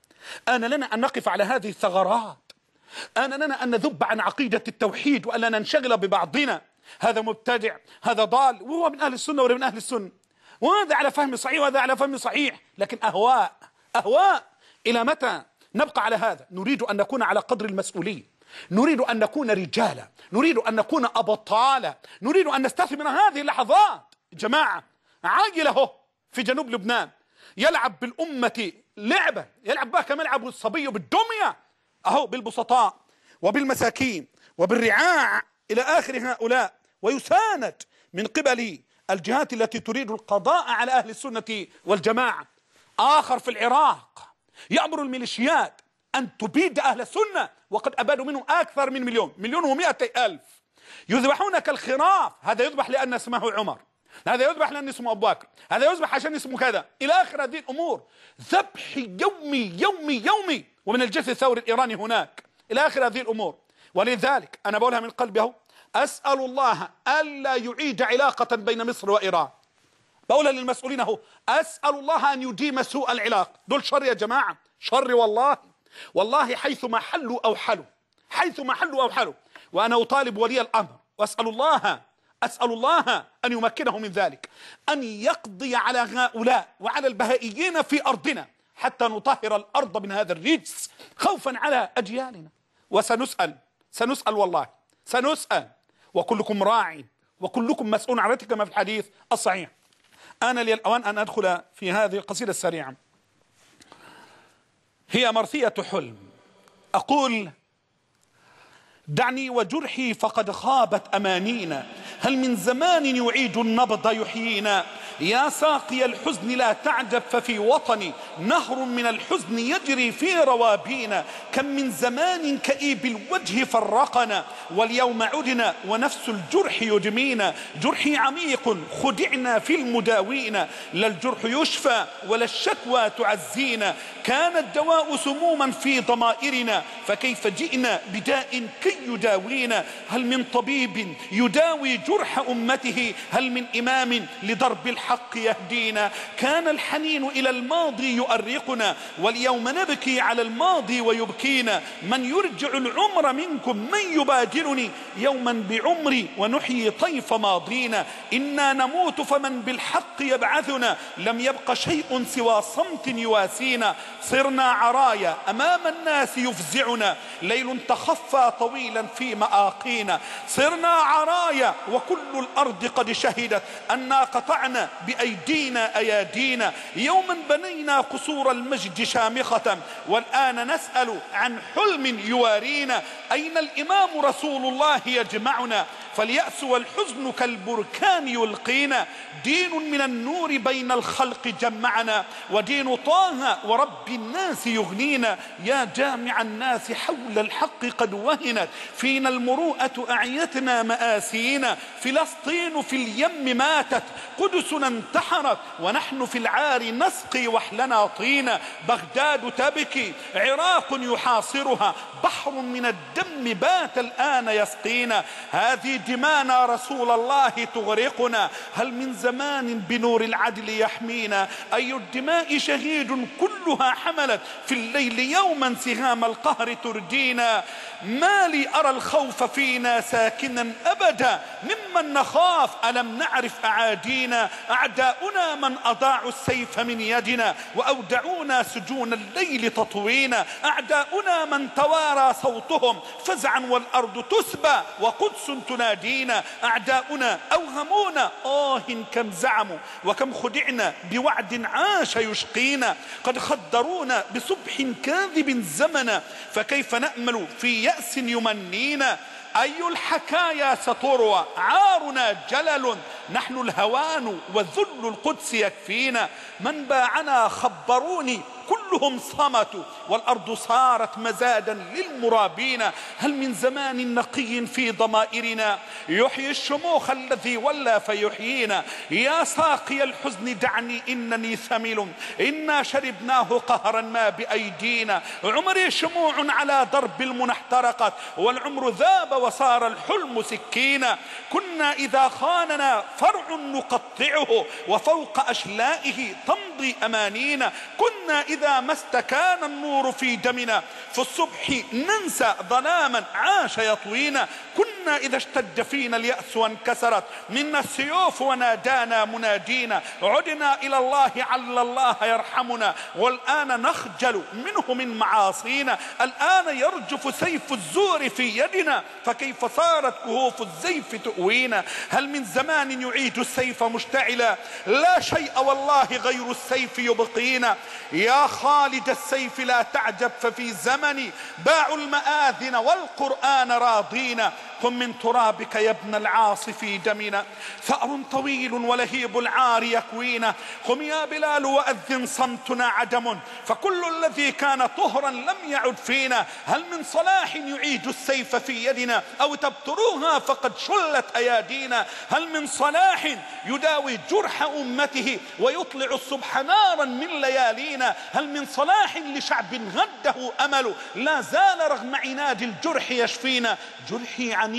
أنا لنا أن نقف على هذه الثغرات، أنا لنا أن نذب عن عقيدة التوحيد وأن لا ننشغل ببعضنا. هذا مبتدع، هذا ضال، وهو من أهل السنة ولا من أهل السنة، وهذا على فهم صحيح وهذا على فهم صحيح، لكن أهواء أهواء. إلى متى نبقى على هذا؟ نريد أن نكون على قدر المسؤولين، نريد أن نكون رجالا، نريد أن نكون أبطالا، نريد أن نستثمر هذه اللحظات. جماعة عاجله في جنوب لبنان يلعب بالأمة لعبة، يلعب بها كما يلعب الصبي بالدمية، أهو بالبسطاء وبالمساكين وبالرعاع إلى آخر هؤلاء، ويساند من قبل الجهات التي تريد القضاء على أهل السنة والجماعة. آخر في العراق يأمر الميليشيات أن تبيد أهل السنة، وقد أبادوا منهم أكثر من مليون مليون ومئتي ألف. يذبحون كالخراف، هذا يذبح لأن اسمه عمر، هذا يذبح لأن اسمه أبو بكر، هذا يذبح عشان اسمه كذا، إلى آخر هذه الأمور. ذبح يومي يومي يومي، ومن الجيش الثوري الإيراني هناك، إلى آخر هذه الأمور. ولذلك أنا بقولها من قلبي، أسأل الله ألا يعيد علاقة بين مصر وإيران. بقولها للمسؤولين اهو، أسأل الله أن يديم سوء العلاقة. دول شر يا جماعة، شر والله والله، حيثما حلوا أو حلوا، حيثما حلوا أو حلوا. وأنا أطالب ولي الأمر وأسأل الله أسأل الله أن يمكنه من ذلك، أن يقضي على هؤلاء وعلى البهائيين في أرضنا حتى نطهر الأرض من هذا الرجس خوفا على أجيالنا. وسنسأل سنسأل والله سنسأل، وكلكم راع وكلكم مسؤول عن رعيته كما في الحديث الصحيح. أنا لي الأوان أن أدخل في هذه القصيدة السريعة. هي مرثية حلم. أقول: دعني وجرحي فقد خابت أمانينا، هل من زمان يعيد النبض يحيينا؟ يا ساقي الحزن لا تعجب، ففي وطني نهر من الحزن يجري في روابينا. كم من زمان كئيب الوجه فرقنا، واليوم عدنا ونفس الجرح يدمينا. جرحي عميق خدعنا في المداوين، لا الجرح يشفى ولا الشكوى تعزينا. كان الدواء سموما في ضمائرنا، فكيف جئنا بداء كي يداوينا؟ هل من طبيب يداوي جرح أمته؟ هل من إمام لضرب الحق يهدينا؟ كان الحنين إلى الماضي يؤرقنا، واليوم نبكي على الماضي ويبكينا. من يرجع العمر منكم؟ من يبادلني يوما بعمري ونحيي طيف ماضينا؟ إنا نموت فمن بالحق يبعثنا، لم يبق شيء سوى صمت يواسينا. صرنا عرايا أمام الناس يفزعنا، ليل تخفى طويلا في مآقينا. صرنا عرايا وكل الأرض قد شهدت أنا قطعنا بأيدينا أيادينا. يوما بنينا قصور المجد شامخة، والآن نسأل عن حلم يوارينا. أين الإمام رسول الله يجمعنا فاليأس والحزن كالبركان يلقينا. دين من النور بين الخلق جمعنا، ودين طه ورب الناس يغنينا. يا جامع الناس حول الحق قد وهنت، فينا المروءة أعيتنا مآسينا. فلسطين في اليم ماتت، قدسنا انتحرت، ونحن في العار نسقي وحلنا طينا. بغداد تبكي، عراق يحاصرها، بحر من الدم بات الآن يسقينا. هذه دمانا رسول الله تغرقنا، هل من زمان بنور العدل يحمينا؟ أي الدماء شهيد كلها حملت، في الليل يوما سهام القهر تردينا. ما لي أرى الخوف فينا ساكنا أبدا، ممن نخاف ألم نعرف أعادينا. أعداؤنا من أضاعوا السيف من يدنا، وأودعونا سجون الليل تطوينا. أعداؤنا من توارى صوتهم فزعا والأرض تسبى وقدس تنادينا. أعداؤنا أوهمونا آه كم زعموا، وكم خدعنا بوعد عاش يشقينا. قد خدرونا بصبح كاذب زمنا، فكيف نأمل في يأس يمنينا. أي الحكايا ستروى عارنا جلل، نحن الهوان وذل القدس يكفينا. من باعنا خبروني كلهم صمتوا، والأرض صارت مزادا للمرابين. هل من زمان نقي في ضمائرنا يحيي الشموخ الذي ولى فيحيينا. يا ساقي الحزن دعني إنني ثمل، إنا شربناه قهرا ما بأيدينا. عمري شموع على درب المنى احترقت، والعمر ذاب وصار الحلم سكينا. كنا إذا خاننا فرع نقطعه، وفوق أشلائه تمضي أمانينا. كنا إذا ما استكان النور في دمنا، في الصبح ننسى ظلاما عاش يطوينا. كنا إذا اشتد فينا اليأس وانكسرت منا السيوف ونادانا منادينا. عدنا إلى الله عل الله يرحمنا، والآن نخجل منه من معاصينا. الآن يرجف سيف الزور في يدنا، فكيف صارت كهوف الزيف تؤوينا. هل من زمان يعيد السيف مشتعلا، لا شيء والله غير السيف يبقينا. يا خالد السيف لا تعجب، ففي زمني باعوا المآذن والقرآن راضينا. قم من ترابك يا ابن العاص في دمنا، ثأر طويل ولهيب العار يكوينا. قم يا بلال وأذن صمتنا عدم، فكل الذي كان طهرا لم يعد فينا. هل من صلاح يعيد السيف في يدنا، أو تبتروها فقد شلت أيادينا. هل من صلاح يداوي جرح أمته، ويطلع الصبح نارا من ليالينا. هل من صلاح لشعب غده أمل، لا زال رغم عناد الجرح يشفينا. جرحي عنيد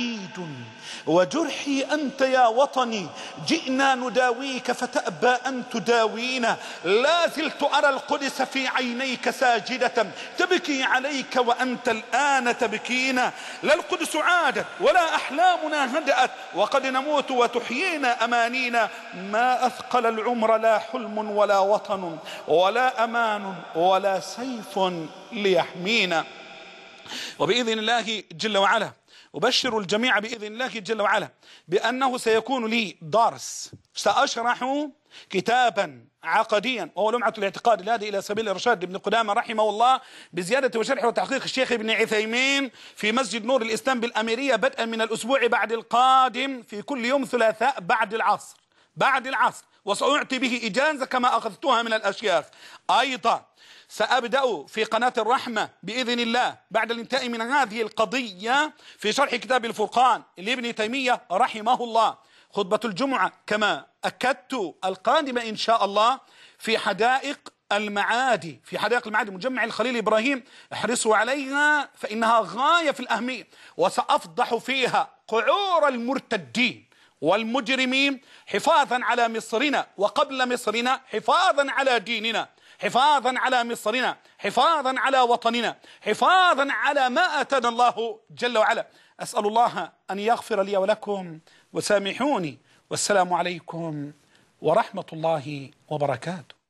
وجرحي أنت يا وطني، جئنا نداويك فتأبى أن تداوينا. لا زلت أرى القدس في عينيك ساجدة، تبكي عليك وأنت الآن تبكينا. لا القدس عادت ولا أحلامنا هدأت، وقد نموت وتحيينا أمانينا. ما أثقل العمر لا حلم ولا وطن، ولا أمان ولا سيف ليحمينا. وبإذن الله جل وعلا أبشر الجميع بإذن الله جل وعلا بأنه سيكون لي درس، سأشرح كتابا عقديا وهو لمعة الاعتقاد الهادي إلى سبيل الرشاد لابن قدامة رحمه الله، بزيادة وشرح وتحقيق الشيخ ابن عثيمين في مسجد نور الإسلام بالأميرية، بدءا من الأسبوع بعد القادم في كل يوم ثلاثاء بعد العصر بعد العصر وسأعطي به إجازة كما أخذتها من الأشياخ. أيضا سأبدأ في قناة الرحمة بإذن الله بعد الانتهاء من هذه القضية في شرح كتاب الفرقان لابن تيمية رحمه الله. خطبة الجمعة كما أكدت القادمة إن شاء الله في حدائق المعادي، في حدائق المعادي مجمع الخليل إبراهيم، احرصوا عليها فإنها غاية في الأهمية، وسأفضح فيها قعور المرتدين والمجرمين حفاظا على مصرنا، وقبل مصرنا حفاظا على ديننا، حفاظا على مصرنا، حفاظا على وطننا، حفاظا على ما آتانا الله جل وعلا. أسأل الله أن يغفر لي ولكم، وسامحوني، والسلام عليكم ورحمة الله وبركاته.